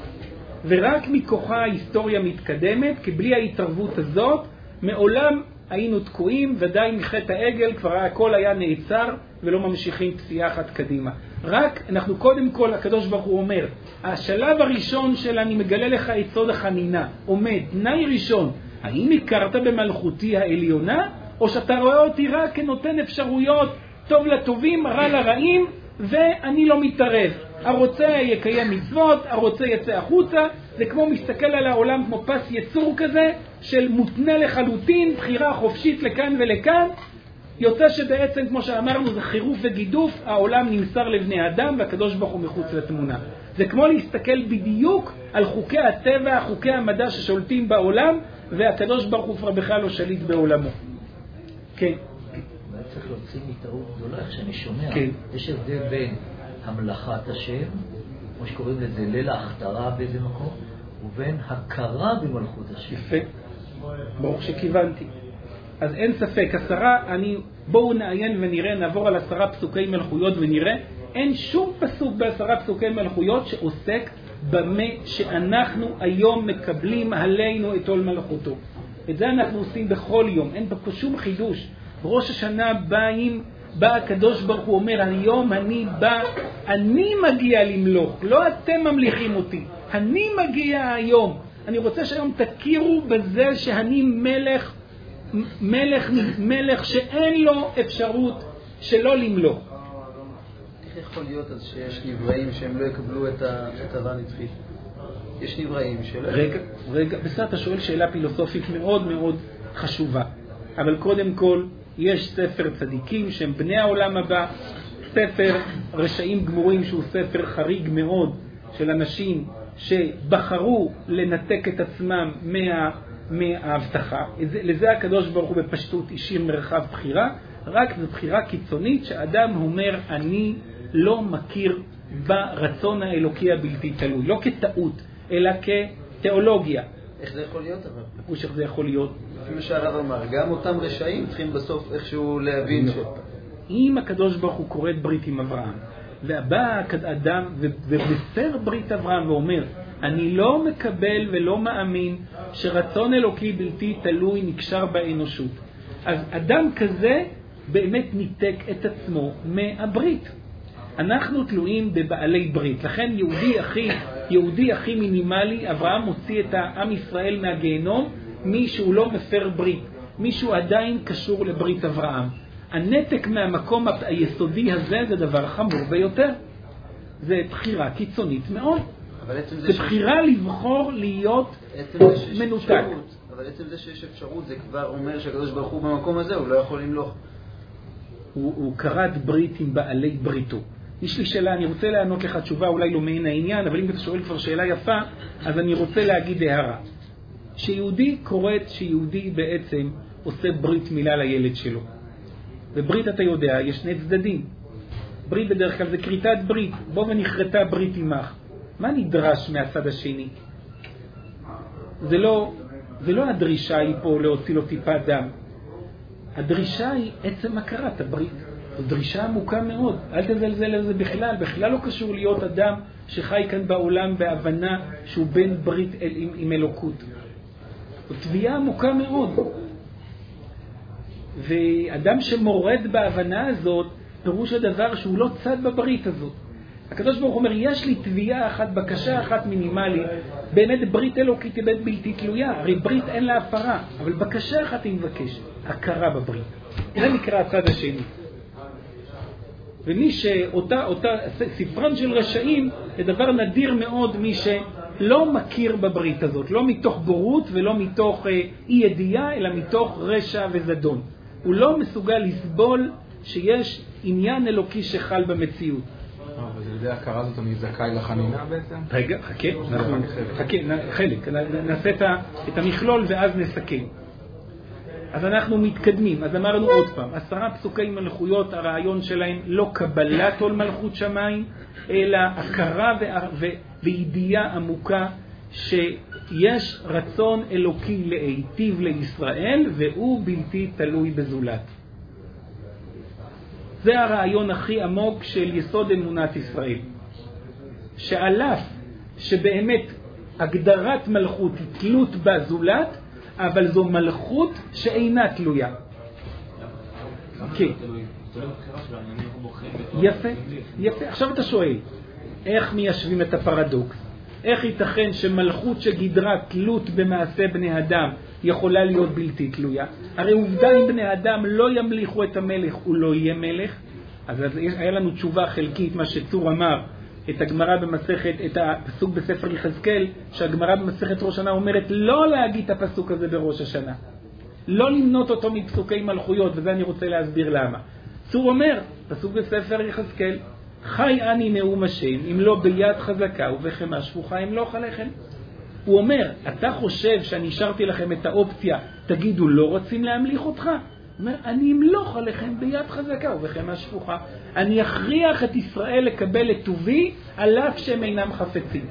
ורק מכוחה ההיסטוריה מתקדמת, כי בלי ההתערבות הזאת, מעולם היינו תקועים, ודאי מחטא העגל כבר הכל היה נעצר, ולא ממשיכים פסיעה אחת קדימה. רק אנחנו קודם כל, הקדוש ברוך הוא אומר, השלב הראשון של אני מגלה לך את סוד החנינה, עומד, תנאי ראשון, האם הכרת במלכותי העליונה, או שאתה רואה אותי רק כנותן אפשרויות, טוב לטובים, רע לרעים, ואני לא מתערב. הרוצה יקיים מצוות, הרוצה יצא החוצה, זה כמו מסתכל על העולם כמו פס יצור כזה, של מותנה לחלוטין, בחירה חופשית לכאן ולכאן. יוצא שבעצם, כמו שאמרנו, זה חירוף וגידוף, העולם נמסר לבני אדם והקדוש ברוך הוא מחוץ לתמונה. זה כמו להסתכל בדיוק על חוקי הטבע, חוקי המדע ששולטים בעולם, והקדוש ברוך הוא כבר בכלל לא שליט בעולמו. כן. צריך להוציא מתארות גדולה, איך שאני שומע. כן. יש הבדל בין המלאכת השם, כמו שקוראים לזה ליל ההכתרה באיזה מקום, ובין הכרה במלכות השם. יפה. ברוך שכיוונתי. אז אין ספק, עשרה, אני, בואו נעיין ונראה, נעבור על עשרה פסוקי מלכויות ונראה, אין שום פסוק בעשרה פסוקי מלכויות שעוסק במה שאנחנו היום מקבלים עלינו את עול מלכותו. את זה אנחנו עושים בכל יום, אין פה שום חידוש. ראש השנה באים, בא הקדוש ברוך הוא אומר, היום אני בא, אני מגיע למלוך, לא אתם ממליכים אותי, אני מגיע היום. אני רוצה שהיום תכירו בזה שאני מלך, מלך, מלך שאין לו אפשרות שלא למלוך. איך יכול להיות אז שיש נבראים שהם לא יקבלו את ההטבה הנצחית? יש נבראים שלא... רגע, רגע, בסדר, אתה שואל שאלה פילוסופית מאוד מאוד חשובה. אבל קודם כל, יש ספר צדיקים שהם בני העולם הבא, ספר רשעים גמורים שהוא ספר חריג מאוד של אנשים שבחרו לנתק את עצמם מה, מההבטחה. לזה הקדוש ברוך הוא בפשטות השאיר מרחב בחירה, רק זו בחירה קיצונית שאדם אומר אני לא מכיר ברצון האלוקי הבלתי תלוי, לא כטעות, אלא כתיאולוגיה. איך זה יכול להיות אבל? איך זה יכול להיות? לפי מה שהרב אמר, גם אותם רשעים צריכים בסוף איכשהו להבין ש... אם הקדוש ברוך הוא קורא ברית עם אברהם, ובא אדם ובפר ברית אברהם ואומר, אני לא מקבל ולא מאמין שרצון אלוקי בלתי תלוי נקשר באנושות. אז אדם כזה באמת ניתק את עצמו מהברית. אנחנו תלויים בבעלי ברית. לכן יהודי הכי, יהודי הכי מינימלי, אברהם מוציא את העם ישראל מהגיהנום, מי שהוא לא מפר ברית, מי שהוא עדיין קשור לברית אברהם. הנתק מהמקום היסודי הזה זה דבר חמור ביותר. זה בחירה קיצונית מאוד. זה בחירה לבחור להיות מנותק. אבל עצם זה שיש אפשרות זה כבר אומר שהקדוש ברוך הוא במקום הזה הוא לא יכול למלוך. הוא, הוא קראת ברית עם בעלי בריתו. יש לי שאלה, אני רוצה לענות לך תשובה אולי לא מעין העניין, אבל אם אתה שואל כבר שאלה יפה, אז אני רוצה להגיד הערה. שיהודי קוראת שיהודי בעצם עושה ברית מילה לילד שלו. וברית אתה יודע, יש שני צדדים. ברית בדרך כלל זה כריתת ברית. בוא ונכרתה ברית עמך. מה נדרש מהצד השני? זה לא, זה לא הדרישה היא פה להוציא לו טיפה דם. הדרישה היא עצם הכרת הברית. זו דרישה עמוקה מאוד. אל תזלזל לזה בכלל. בכלל לא קשור להיות אדם שחי כאן בעולם בהבנה שהוא בן ברית אל, עם, עם אלוקות. זו תביעה עמוקה מאוד. ואדם שמורד בהבנה הזאת, פירוש הדבר שהוא לא צד בברית הזאת. הקדוש ברוך הוא אומר, יש לי תביעה אחת, בקשה אחת מינימלית, באמת ברית אלוקית היא באמת בלתי תלויה, הרי ברית אין לה הפרה, אבל בקשה אחת היא מבקש, הכרה בברית. זה נקרא הצד השני. ומי שאותה, אותה ספרן של רשעים, זה דבר נדיר מאוד מי שלא מכיר בברית הזאת, לא מתוך בורות ולא מתוך אי ידיעה, אלא מתוך רשע וזדון. הוא לא מסוגל לסבול שיש עניין אלוקי שחל במציאות. אבל זה ידי ההכרה הזאת אני זכאי לחנינה בעצם? רגע, חכה, חכה, חלק, נעשה את המכלול ואז נסכם. אז אנחנו מתקדמים, אז אמרנו עוד פעם, עשרה פסוקי מלכויות, הרעיון שלהם לא קבלת עול מלכות שמיים, אלא הכרה וידיעה עמוקה שיש רצון אלוקי להיטיב לישראל, והוא בלתי תלוי בזולת. זה הרעיון הכי עמוק של יסוד אמונת ישראל. שאלף שבאמת הגדרת מלכות היא תלות בזולת, אבל זו מלכות שאינה תלויה. כן. יפה, יפה. עכשיו אתה שואל, איך מיישבים את הפרדוקס? איך ייתכן שמלכות שגדרה תלות במעשה בני אדם יכולה להיות בלתי תלויה? הרי עובדה אם בני אדם לא ימליכו את המלך, הוא לא יהיה מלך. אז היה לנו תשובה חלקית, מה שצור אמר, את הגמרא במסכת, את הפסוק בספר יחזקאל, שהגמרא במסכת ראש השנה אומרת לא להגיד את הפסוק הזה בראש השנה. לא למנות אותו מפסוקי מלכויות, וזה אני רוצה להסביר למה. צור אומר, פסוק בספר יחזקאל, חי אני נאום השם, אם לא ביד חזקה ובחמה שפוכה, אם לא חלכם. הוא אומר, אתה חושב שאני השארתי לכם את האופציה, תגידו לא רוצים להמליך אותך? הוא אומר, אני אמלוך עליכם ביד חזקה ובחמה שפוכה. אני אכריח את ישראל לקבל את טובי, על אף שהם אינם חפצים.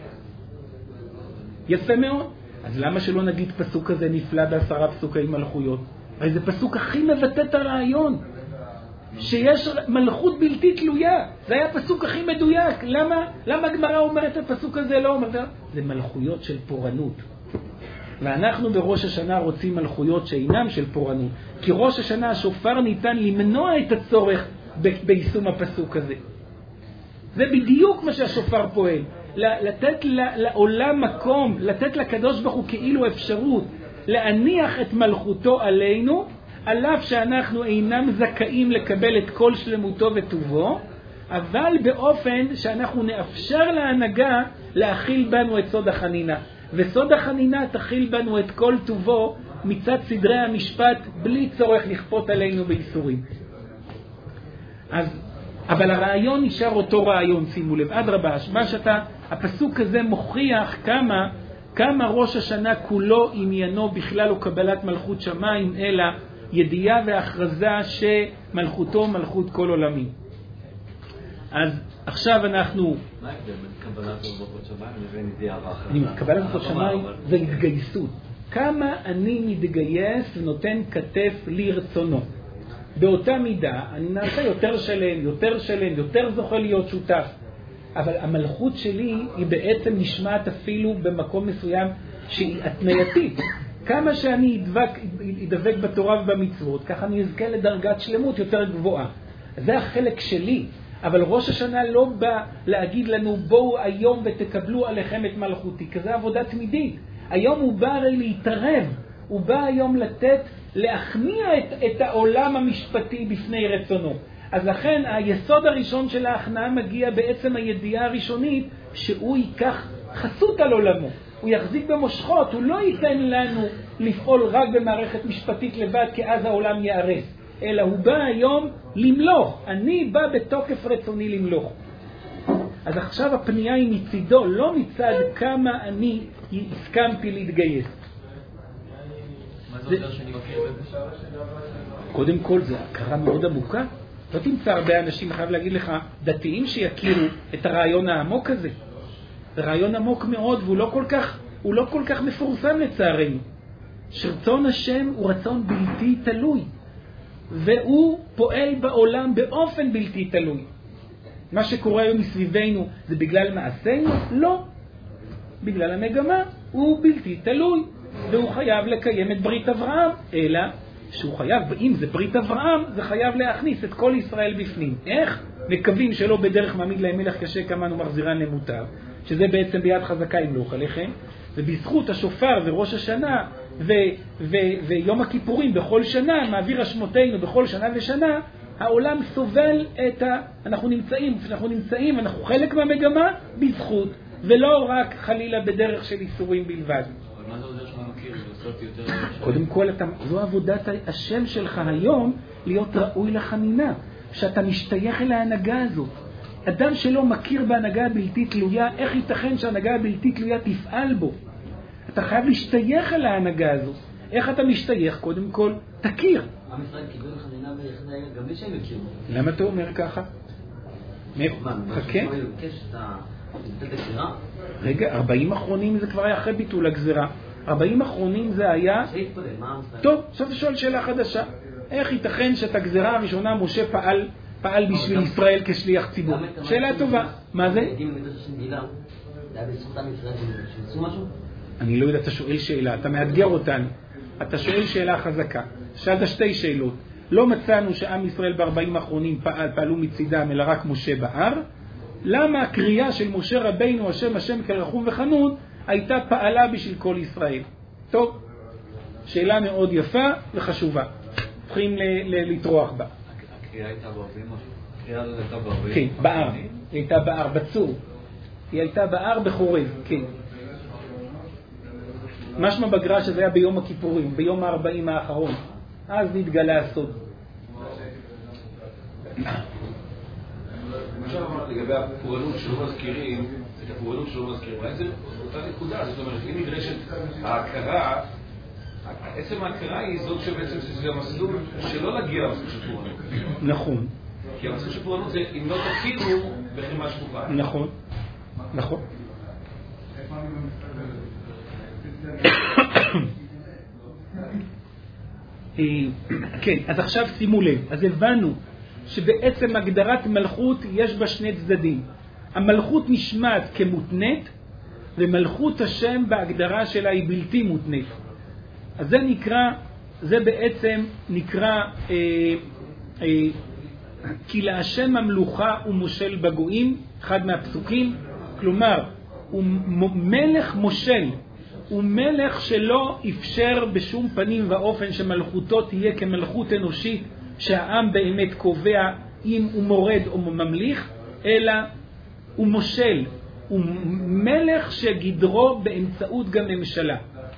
יפה מאוד. אז למה שלא נגיד פסוק כזה נפלא בעשרה פסוקי מלכויות? הרי זה פסוק הכי מבטא את הרעיון. שיש מלכות בלתי תלויה. זה היה פסוק הכי מדויק. למה, למה הגמרא אומרת את הפסוק הזה לא אומר? זה מלכויות של פורענות. ואנחנו בראש השנה רוצים מלכויות שאינם של פורענות. כי ראש השנה השופר ניתן למנוע את הצורך ב- ביישום הפסוק הזה. זה בדיוק מה שהשופר פועל. לתת לעולם מקום, לתת לקדוש ברוך הוא כאילו אפשרות להניח את מלכותו עלינו, על אף שאנחנו אינם זכאים לקבל את כל שלמותו וטובו, אבל באופן שאנחנו נאפשר להנהגה להכיל בנו את סוד החנינה. וסוד החנינה תכיל בנו את כל טובו מצד סדרי המשפט, בלי צורך לכפות עלינו באיסורים. אז, אבל הרעיון נשאר אותו רעיון, שימו לב, עד רבה, מה שאתה, הפסוק הזה מוכיח כמה, כמה ראש השנה כולו עניינו בכלל הוא קבלת מלכות שמיים, אלא ידיעה והכרזה שמלכותו מלכות כל עולמי. אז עכשיו אנחנו... מה ההבדל בין קבלת מלכות שמיים לבין ידיעה והכרזה? קבלת מלכות שמיים זה התגייסות. כמה אני מתגייס ונותן כתף לרצונו. באותה מידה אני נעשה יותר שלם, יותר שלם, יותר זוכה להיות שותף. אבל המלכות שלי היא בעצם נשמעת אפילו במקום מסוים שהיא התנייתית. כמה שאני אדבק, אדבק בתורה ובמצוות, ככה אני אזכה לדרגת שלמות יותר גבוהה. זה החלק שלי. אבל ראש השנה לא בא להגיד לנו בואו היום ותקבלו עליכם את מלכותי, כי זה עבודה תמידית. היום הוא בא הרי להתערב, הוא בא היום לתת, להכניע את, את העולם המשפטי בפני רצונו. אז לכן היסוד הראשון של ההכנעה מגיע בעצם הידיעה הראשונית שהוא ייקח חסות על עולמו. הוא יחזיק במושכות, הוא לא ייתן לנו לפעול רק במערכת משפטית לבד כי אז העולם יערס. אלא הוא בא היום למלוך. אני בא בתוקף רצוני למלוך. אז עכשיו הפנייה היא מצידו, לא מצד כמה אני הסכמתי להתגייס. מה זה אומר שאני מכיר בזה? קודם כל זה הכרה מאוד עמוקה. לא תמצא הרבה אנשים, חייב להגיד לך, דתיים שיכירו את הרעיון העמוק הזה. זה רעיון עמוק מאוד והוא לא כל כך, הוא לא כל כך מפורסם לצערנו. שרצון השם הוא רצון בלתי תלוי. והוא פועל בעולם באופן בלתי תלוי. מה שקורה היום מסביבנו זה בגלל מעשינו? לא. בגלל המגמה הוא בלתי תלוי. והוא חייב לקיים את ברית אברהם. אלא שהוא חייב, אם זה ברית אברהם, זה חייב להכניס את כל ישראל בפנים. איך? מקווים שלא בדרך מעמיד להם מלך קשה כמנו מחזירן למוטב. שזה בעצם ביד חזקה ימלוך עליכם. ובזכות השופר וראש השנה ו- ו- ויום הכיפורים בכל שנה, מעביר אשמותינו בכל שנה ושנה, העולם סובל את ה... אנחנו נמצאים, אנחנו נמצאים, אנחנו חלק מהמגמה בזכות, ולא רק חלילה בדרך של איסורים בלבד. אבל מה זה עוזר שאני מכיר? לעשות יותר... קודם כל, אתה, זו עבודת השם שלך היום, להיות ראוי לחנינה, שאתה משתייך אל ההנהגה הזאת. אדם שלא מכיר בהנהגה הבלתי תלויה, איך ייתכן שההנהגה הבלתי תלויה תפעל בו? אתה חייב להשתייך אל ההנהגה הזו. איך אתה משתייך? קודם כל, תכיר. עם ישראל קיבל חנינה ביחדה גם בלי שהם הכירו. למה אתה אומר ככה? חכה. רגע, ארבעים אחרונים זה כבר היה אחרי ביטול הגזירה. ארבעים אחרונים זה היה... טוב, עכשיו אתה שואל שאלה חדשה. איך ייתכן שאת הגזירה הראשונה משה פעל, פעל בשביל ישראל כשליח ציבור? שאלה טובה. מה זה? אני לא יודע, אתה שואל שאלה, אתה מאתגר אותנו. אתה שואל שאלה חזקה. שאלת שתי שאלות. לא מצאנו שעם ישראל בארבעים האחרונים פעל, פעלו מצידם, אלא רק משה בהר. למה הקריאה של משה רבינו, השם השם כל רחום וחנון, הייתה פעלה בשביל כל ישראל? טוב, שאלה מאוד יפה וחשובה. צריכים לטרוח בה. הקריאה הייתה בארבעים משהו? הקריאה הייתה בארבעים? כן, בהר. היא הייתה בהר, בצור. היא הייתה בהר בחורב, כן. משמע בגר"א שזה היה ביום הכיפורים, ביום הארבעים האחרון. אז נתגלה הסוד. למשל אמרת לגבי הפורענות שלא מזכירים, את הפורענות שלא מזכירים, אולי זה אותה נקודה, זאת אומרת, אם נדרשת ההכרה, עצם ההכרה היא זאת שבעצם זה המסלול שלא להגיע למסלול של פורענות. נכון. כי המסלול של פורענות זה אם לא תכירו בחימה שפוכה. נכון, נכון. כן, אז עכשיו שימו לב, אז הבנו שבעצם הגדרת מלכות יש בה שני צדדים. המלכות נשמעת כמותנית, ומלכות השם בהגדרה שלה היא בלתי מותנית. אז זה נקרא, זה בעצם נקרא, אה, אה, כי להשם המלוכה הוא מושל בגויים, אחד מהפסוקים, כלומר, הוא מלך מושל, הוא מלך שלא אפשר בשום פנים ואופן שמלכותו תהיה כמלכות אנושית, שהעם באמת קובע אם הוא מורד או ממליך, אלא הוא מושל, הוא מלך שגדרו באמצעות גם ממשלה.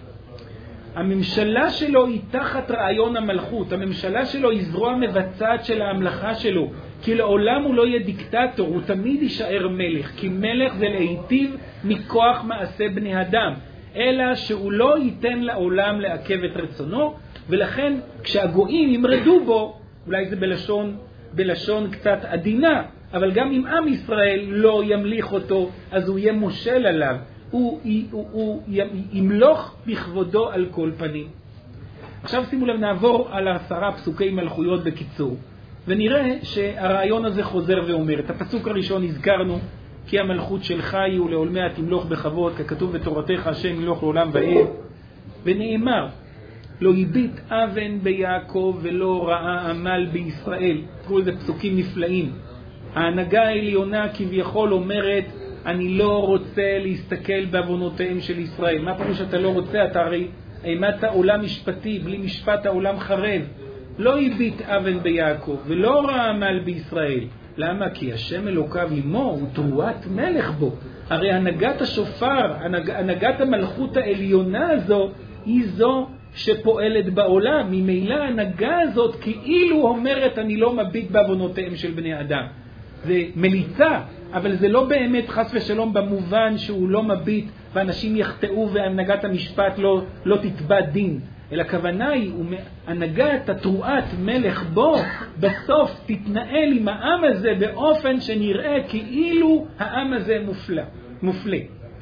הממשלה שלו היא תחת רעיון המלכות, הממשלה שלו היא זרוע מבצעת של ההמלכה שלו, כי לעולם הוא לא יהיה דיקטטור, הוא תמיד יישאר מלך, כי מלך זה להיטיב מכוח מעשה בני אדם, אלא שהוא לא ייתן לעולם לעכב את רצונו, ולכן כשהגויים ימרדו בו, אולי זה בלשון, בלשון קצת עדינה, אבל גם אם עם ישראל לא ימליך אותו, אז הוא יהיה מושל עליו, הוא, הוא, הוא, הוא ימלוך בכבודו על כל פנים. עכשיו שימו לב, נעבור על עשרה פסוקי מלכויות בקיצור, ונראה שהרעיון הזה חוזר ואומר. את הפסוק הראשון הזכרנו, כי המלכות שלך היא ולעולמיה תמלוך בכבוד, ככתוב בתורתך השם ימלוך לעולם ועד. ונאמר, לא הביט אבן ביעקב ולא ראה עמל בישראל. תראו איזה פסוקים נפלאים. ההנהגה העליונה כביכול אומרת, אני לא רוצה להסתכל בעוונותיהם של ישראל. מה פירוש אתה לא רוצה? אתה הרי אימת העולם משפטי, בלי משפט העולם חרב. לא הביט אבן ביעקב ולא ראה עמל בישראל. למה? כי השם אלוקיו עמו, הוא תרועת מלך בו. הרי הנהגת השופר, הנהג, הנהגת המלכות העליונה הזו, היא זו שפועלת בעולם. ממילא ההנהגה הזאת כאילו אומרת, אני לא מביט בעוונותיהם של בני אדם. זה מליצה, אבל זה לא באמת חס ושלום במובן שהוא לא מביט ואנשים יחטאו והנהגת המשפט לא, לא תתבע דין. אלא הכוונה היא, הנהגת התרועת מלך בו בסוף תתנהל עם העם הזה באופן שנראה כאילו העם הזה מופלא, מופלא.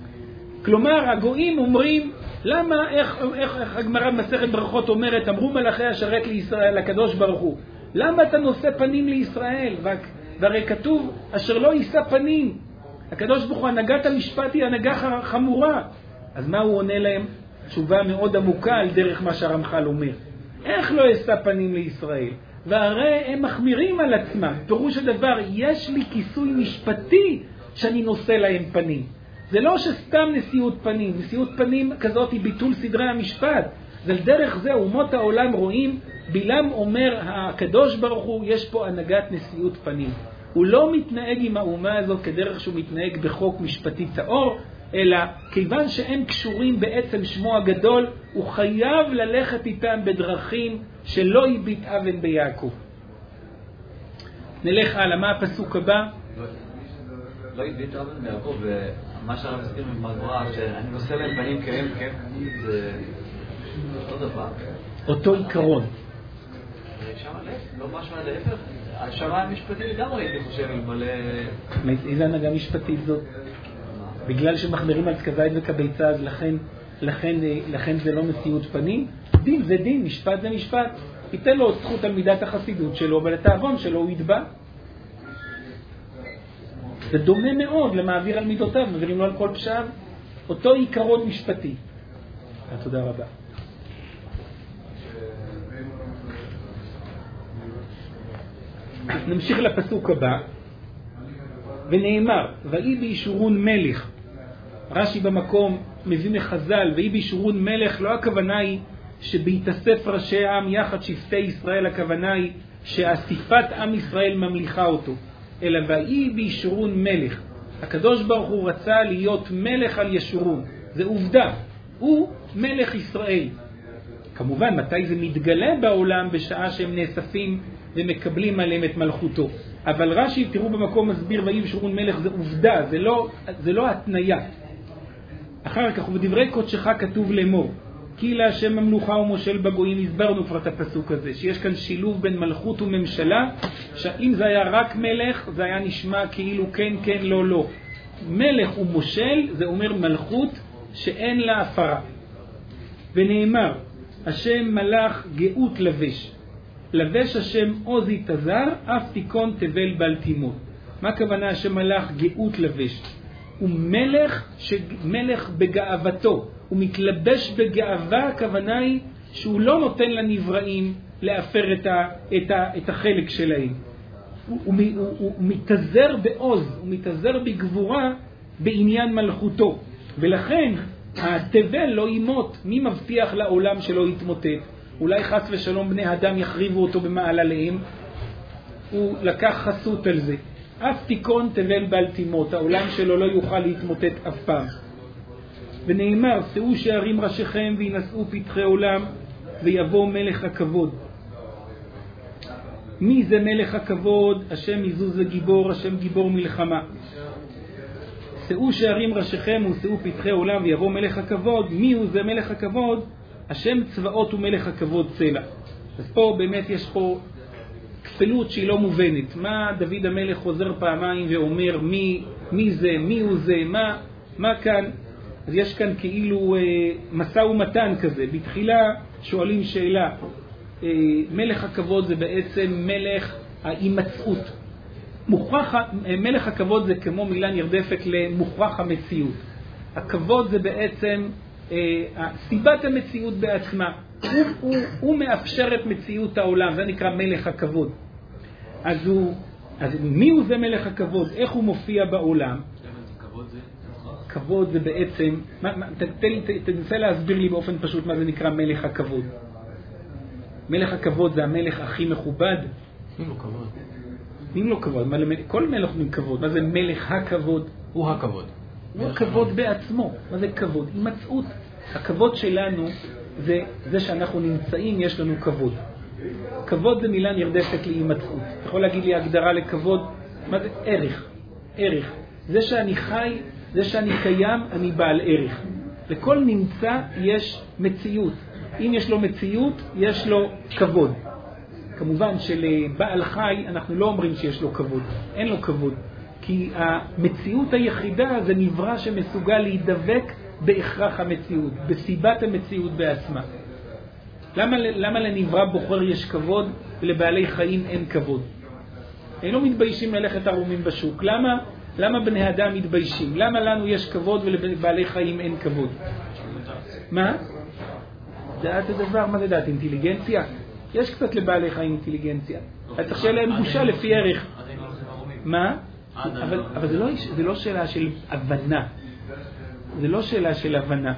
כלומר, הגויים אומרים, למה, איך, איך, איך הגמרא במסכת ברכות אומרת, אמרו מלאכי השרת לישראל, לקדוש ברוך הוא, למה אתה נושא פנים לישראל? והרי כתוב, אשר לא יישא פנים. הקדוש ברוך הוא, הנהגת המשפט היא הנהגה חמורה. אז מה הוא עונה להם? תשובה מאוד עמוקה על דרך מה שהרמח"ל אומר. איך לא יישא פנים לישראל? והרי הם מחמירים על עצמם. פירוש הדבר, יש לי כיסוי משפטי שאני נושא להם פנים. זה לא שסתם נשיאות פנים. נשיאות פנים כזאת היא ביטול סדרי המשפט. זה דרך זה, אומות העולם רואים, בלעם אומר, הקדוש ברוך הוא, יש פה הנהגת נשיאות פנים. הוא לא מתנהג עם האומה הזאת כדרך שהוא מתנהג בחוק משפטי טהור, אלא כיוון שהם קשורים בעצם שמו הגדול, הוא חייב ללכת איתם בדרכים שלא הביט אבן ביעקב. נלך הלאה, מה הפסוק הבא? לא הביא רבן מיעקב, ומה שהרב הזכיר במגמרא, שאני נושא להם פנים כהם, כן, זה אותו דבר. אותו עיקרון. שם לא משהו עד ההפך, השמה המשפטית לגמרי הייתי חושב מלא... איזה הנהגה משפטית זאת? בגלל שמחברים על כזית וכביצה, אז לכן, לכן, לכן זה לא מציאות פנים? דין זה דין, משפט זה משפט. ייתן לו זכות על מידת החסידות שלו, אבל את האבון שלו הוא יתבע. זה דומה מאוד למעביר על מידותיו, מעבירים לו על כל פשעיו. אותו עיקרון משפטי. תודה רבה. נמשיך לפסוק הבא. ונאמר, ואי בישורון מלך. רש"י במקום מביא מחז"ל, ואי בישורון מלך, לא הכוונה היא שבהתאסף ראשי העם יחד שבטי ישראל, הכוונה היא שאסיפת עם ישראל ממליכה אותו, אלא ואי בישורון מלך. הקדוש ברוך הוא רצה להיות מלך על ישורון, זה עובדה, הוא מלך ישראל. כמובן מתי זה מתגלה בעולם? בשעה שהם נאספים ומקבלים עליהם את מלכותו. אבל רש"י, תראו במקום מסביר, ואי בישורון מלך זה עובדה, זה לא, זה לא התניה. אחר כך ובדברי קודשך כתוב לאמור, כי להשם ממלוכה ומושל בגויים. הסברנו כבר את הפסוק הזה, שיש כאן שילוב בין מלכות וממשלה, שאם זה היה רק מלך, זה היה נשמע כאילו כן, כן, לא, לא. מלך ומושל, זה אומר מלכות שאין לה הפרה. ונאמר, השם מלך גאות לבש. לבש השם עוזי תזר, אף תיקון תבל בל תימות. מה הכוונה השם מלך גאות לבש? הוא מלך, מלך בגאוותו. הוא מתלבש בגאווה, הכוונה היא שהוא לא נותן לנבראים להפר את, ה, את, ה, את החלק שלהם. הוא, הוא, הוא, הוא מתאזר בעוז, הוא מתאזר בגבורה בעניין מלכותו. ולכן התבל לא ימות. מי מבטיח לעולם שלא יתמוטט? אולי חס ושלום בני אדם יחריבו אותו במעלליהם. הוא לקח חסות על זה. אף תיקון תבל בל תימות, העולם שלו לא יוכל להתמוטט אף פעם. ונאמר, שאו שערים ראשיכם וינשאו פתחי עולם ויבוא מלך הכבוד. מי זה מלך הכבוד? השם יזוז וגיבור, השם גיבור מלחמה. שאו שערים ראשיכם ושאו פתחי עולם ויבוא מלך הכבוד. מי הוא זה מלך הכבוד? השם צבאות ומלך הכבוד צלע. אז פה באמת יש פה כפלות שהיא לא מובנת. מה דוד המלך חוזר פעמיים ואומר מי, מי זה, מי הוא זה, מה, מה כאן? אז יש כאן כאילו אה, מסע ומתן כזה. בתחילה שואלים שאלה, אה, מלך הכבוד זה בעצם מלך ההימצאות. מוכרח, מלך הכבוד זה כמו מילה נרדפת למוכרח המציאות. הכבוד זה בעצם אה, סיבת המציאות בעצמה. הוא, הוא, הוא מאפשר את מציאות העולם, זה נקרא מלך הכבוד. אז, הוא, אז מי הוא זה מלך הכבוד? איך הוא מופיע בעולם? כבוד זה? כבוד זה בעצם, מה, מה, ת, ת, ת, תנסה להסביר לי באופן פשוט מה זה נקרא מלך הכבוד. מלך הכבוד זה המלך הכי מכובד? נים לו כבוד. נים לו כבוד, מה, כל מלך נים כבוד. מה זה מלך הכבוד? הוא הכבוד. הוא הכבוד בעצמו. מה זה כבוד? הימצאות. הכבוד שלנו זה, זה שאנחנו נמצאים, יש לנו כבוד. כבוד זה מילה נרדפת להימצאות. אתה יכול להגיד לי הגדרה לכבוד? מה זה? ערך. ערך. זה שאני חי, זה שאני קיים, אני בעל ערך. לכל נמצא יש מציאות. אם יש לו מציאות, יש לו כבוד. כמובן שלבעל חי אנחנו לא אומרים שיש לו כבוד. אין לו כבוד. כי המציאות היחידה זה נברא שמסוגל להידבק בהכרח המציאות, בסיבת המציאות בעצמה. למה, למה לנברא בוחר יש כבוד ולבעלי חיים אין כבוד? הם לא מתביישים ללכת ערומים בשוק. למה? למה בני אדם מתביישים? למה לנו יש כבוד ולבעלי חיים אין כבוד? מה? דעת הדבר, מה זה דעת? אינטליגנציה? יש קצת לבעלי חיים אינטליגנציה. אז צריך שיהיה להם בושה לפי ערך. מה? אבל, אבל זה לא, זה לא שאלה של הבנה. זה לא שאלה של הבנה.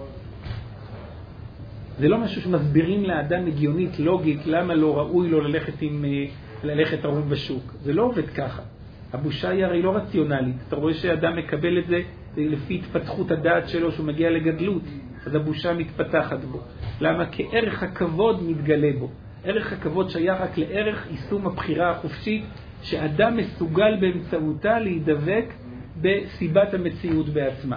זה לא משהו שמסבירים לאדם הגיונית, לוגית, למה לא ראוי לו ללכת, עם, ללכת ערוב בשוק. זה לא עובד ככה. הבושה היא הרי לא רציונלית. אתה רואה שאדם מקבל את זה לפי התפתחות הדעת שלו, שהוא מגיע לגדלות. אז הבושה מתפתחת בו. למה? כי ערך הכבוד מתגלה בו. ערך הכבוד שייך רק לערך יישום הבחירה החופשית, שאדם מסוגל באמצעותה להידבק בסיבת המציאות בעצמה.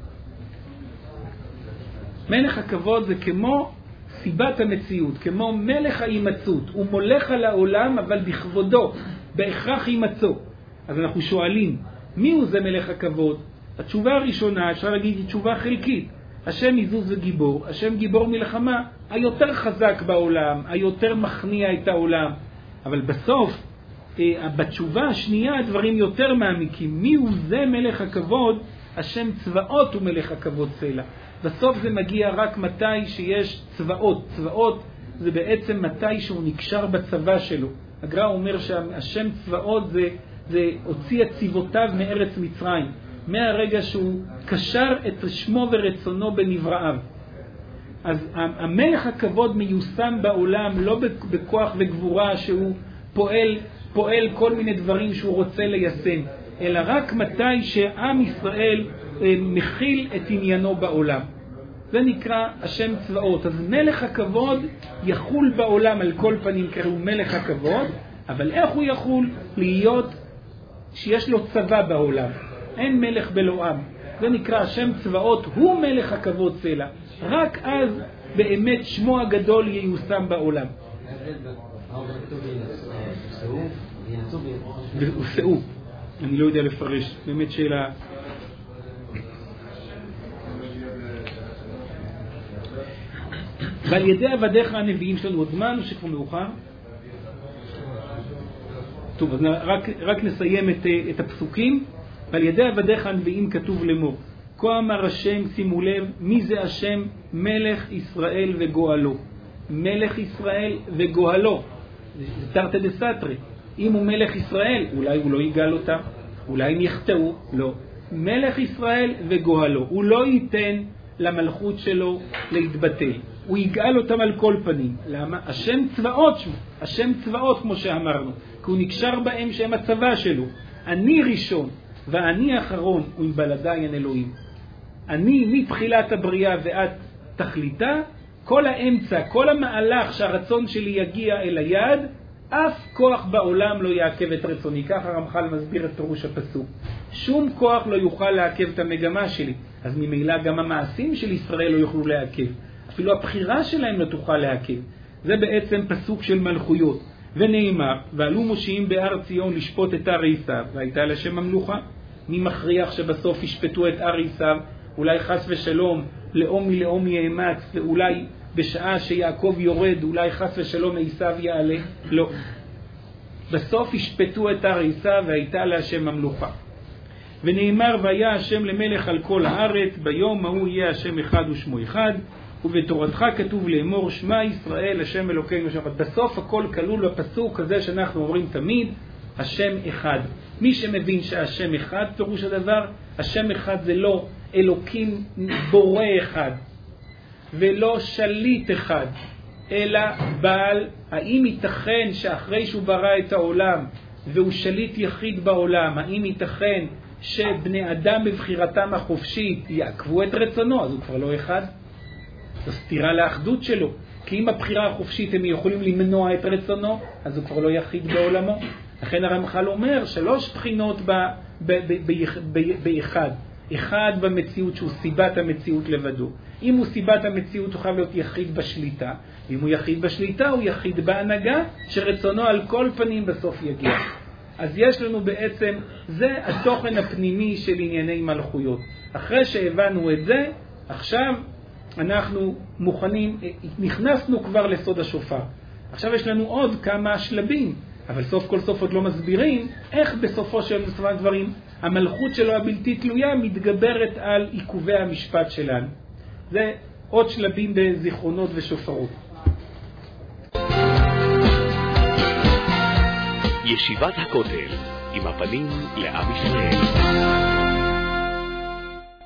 מלך הכבוד זה כמו סיבת המציאות, כמו מלך ההימצאות. הוא מולך על העולם, אבל בכבודו, בהכרח הימצאו. אז אנחנו שואלים, מי הוא זה מלך הכבוד? התשובה הראשונה, אפשר להגיד, היא תשובה חלקית. השם עזוז וגיבור, השם גיבור מלחמה, היותר חזק בעולם, היותר מכניע את העולם. אבל בסוף, בתשובה השנייה, הדברים יותר מעמיקים. מי הוא זה מלך הכבוד? השם צבאות הוא מלך הכבוד סלע. בסוף זה מגיע רק מתי שיש צבאות. צבאות זה בעצם מתי שהוא נקשר בצבא שלו. הגר"א אומר שהשם צבאות זה, זה הוציא את צבאותיו מארץ מצרים. מהרגע שהוא קשר את שמו ורצונו בנבראיו. אז המלך הכבוד מיושם בעולם לא בכוח וגבורה שהוא פועל, פועל כל מיני דברים שהוא רוצה ליישם, אלא רק מתי שעם ישראל מכיל את עניינו בעולם. זה נקרא השם צבאות. אז מלך הכבוד יחול בעולם על כל פנים, קראו מלך הכבוד, אבל איך הוא יחול? להיות שיש לו צבא בעולם. אין מלך בלא עם. זה נקרא השם צבאות, הוא מלך הכבוד סלע. רק אז באמת שמו הגדול ייושם בעולם. ושאו, אני לא יודע לפרש, באמת שאלה. ועל ידי עבדיך הנביאים שלנו עוד זמן או שכבר מאוחר? טוב, אז רק, רק נסיים את, את הפסוקים. ועל ידי עבדיך הנביאים כתוב לאמור, כה אמר השם, שימו לב, מי זה השם? מלך ישראל וגואלו. מלך ישראל וגואלו. זה תרתי דסתרי. אם הוא מלך ישראל, אולי הוא לא יגאל אותם, אולי הם יחטאו, לא. מלך ישראל וגואלו. הוא לא ייתן למלכות שלו להתבטל. הוא יגאל אותם על כל פנים. למה? השם צבאות שמו. השם צבאות כמו שאמרנו. כי הוא נקשר בהם שהם הצבא שלו. אני ראשון ואני אחרון ועם בלעדיי אין אלוהים. אני מתחילת הבריאה ועד תכליתה, כל האמצע, כל המהלך שהרצון שלי יגיע אל היד, אף כוח בעולם לא יעכב את רצוני. ככה הרמח"ל מסביר את פירוש הפסוק. שום כוח לא יוכל לעכב את המגמה שלי. אז ממילא גם המעשים של ישראל לא יוכלו לעכב. אפילו הבחירה שלהם לא תוכל לעכב. זה בעצם פסוק של מלכויות. ונאמר, ועלו מושיעים בהר ציון לשפוט את הר עשיו, והייתה לשם ממלוכה. מי מכריח שבסוף ישפטו את הר עשיו? אולי חס ושלום לאום מלאום יאמץ, ואולי בשעה שיעקב יורד, אולי חס ושלום עשיו יעלה? לא. בסוף ישפטו את הר עשיו, והייתה להשם ממלוכה. ונאמר, והיה השם למלך על כל הארץ, ביום ההוא יהיה השם אחד ושמו אחד, ובתורתך כתוב לאמור, שמע ישראל השם אלוקינו שבת. בסוף הכל כלול בפסוק הזה שאנחנו אומרים תמיד, השם אחד. מי שמבין שהשם אחד, פירוש הדבר, השם אחד זה לא אלוקים בורא אחד, ולא שליט אחד, אלא בעל. האם ייתכן שאחרי שהוא ברא את העולם, והוא שליט יחיד בעולם, האם ייתכן שבני אדם בבחירתם החופשית יעקבו את רצונו? אז הוא כבר לא אחד. זו סתירה לאחדות שלו. כי אם הבחירה החופשית הם יכולים למנוע את רצונו, אז הוא כבר לא יחיד בעולמו. לכן הרמח"ל אומר שלוש בחינות ב, ב, ב, ב, ב, באחד. אחד במציאות שהוא סיבת המציאות לבדו. אם הוא סיבת המציאות הוא חייב להיות יחיד בשליטה. אם הוא יחיד בשליטה הוא יחיד בהנהגה, שרצונו על כל פנים בסוף יגיע. אז יש לנו בעצם, זה התוכן הפנימי של ענייני מלכויות. אחרי שהבנו את זה, עכשיו אנחנו מוכנים, נכנסנו כבר לסוד השופר. עכשיו יש לנו עוד כמה שלבים, אבל סוף כל סוף עוד לא מסבירים איך בסופו של דברים המלכות שלו הבלתי תלויה מתגברת על עיכובי המשפט שלנו. זה עוד שלבים בזיכרונות ושופרות. ישיבת הכותל עם הפנים לעם ישראל.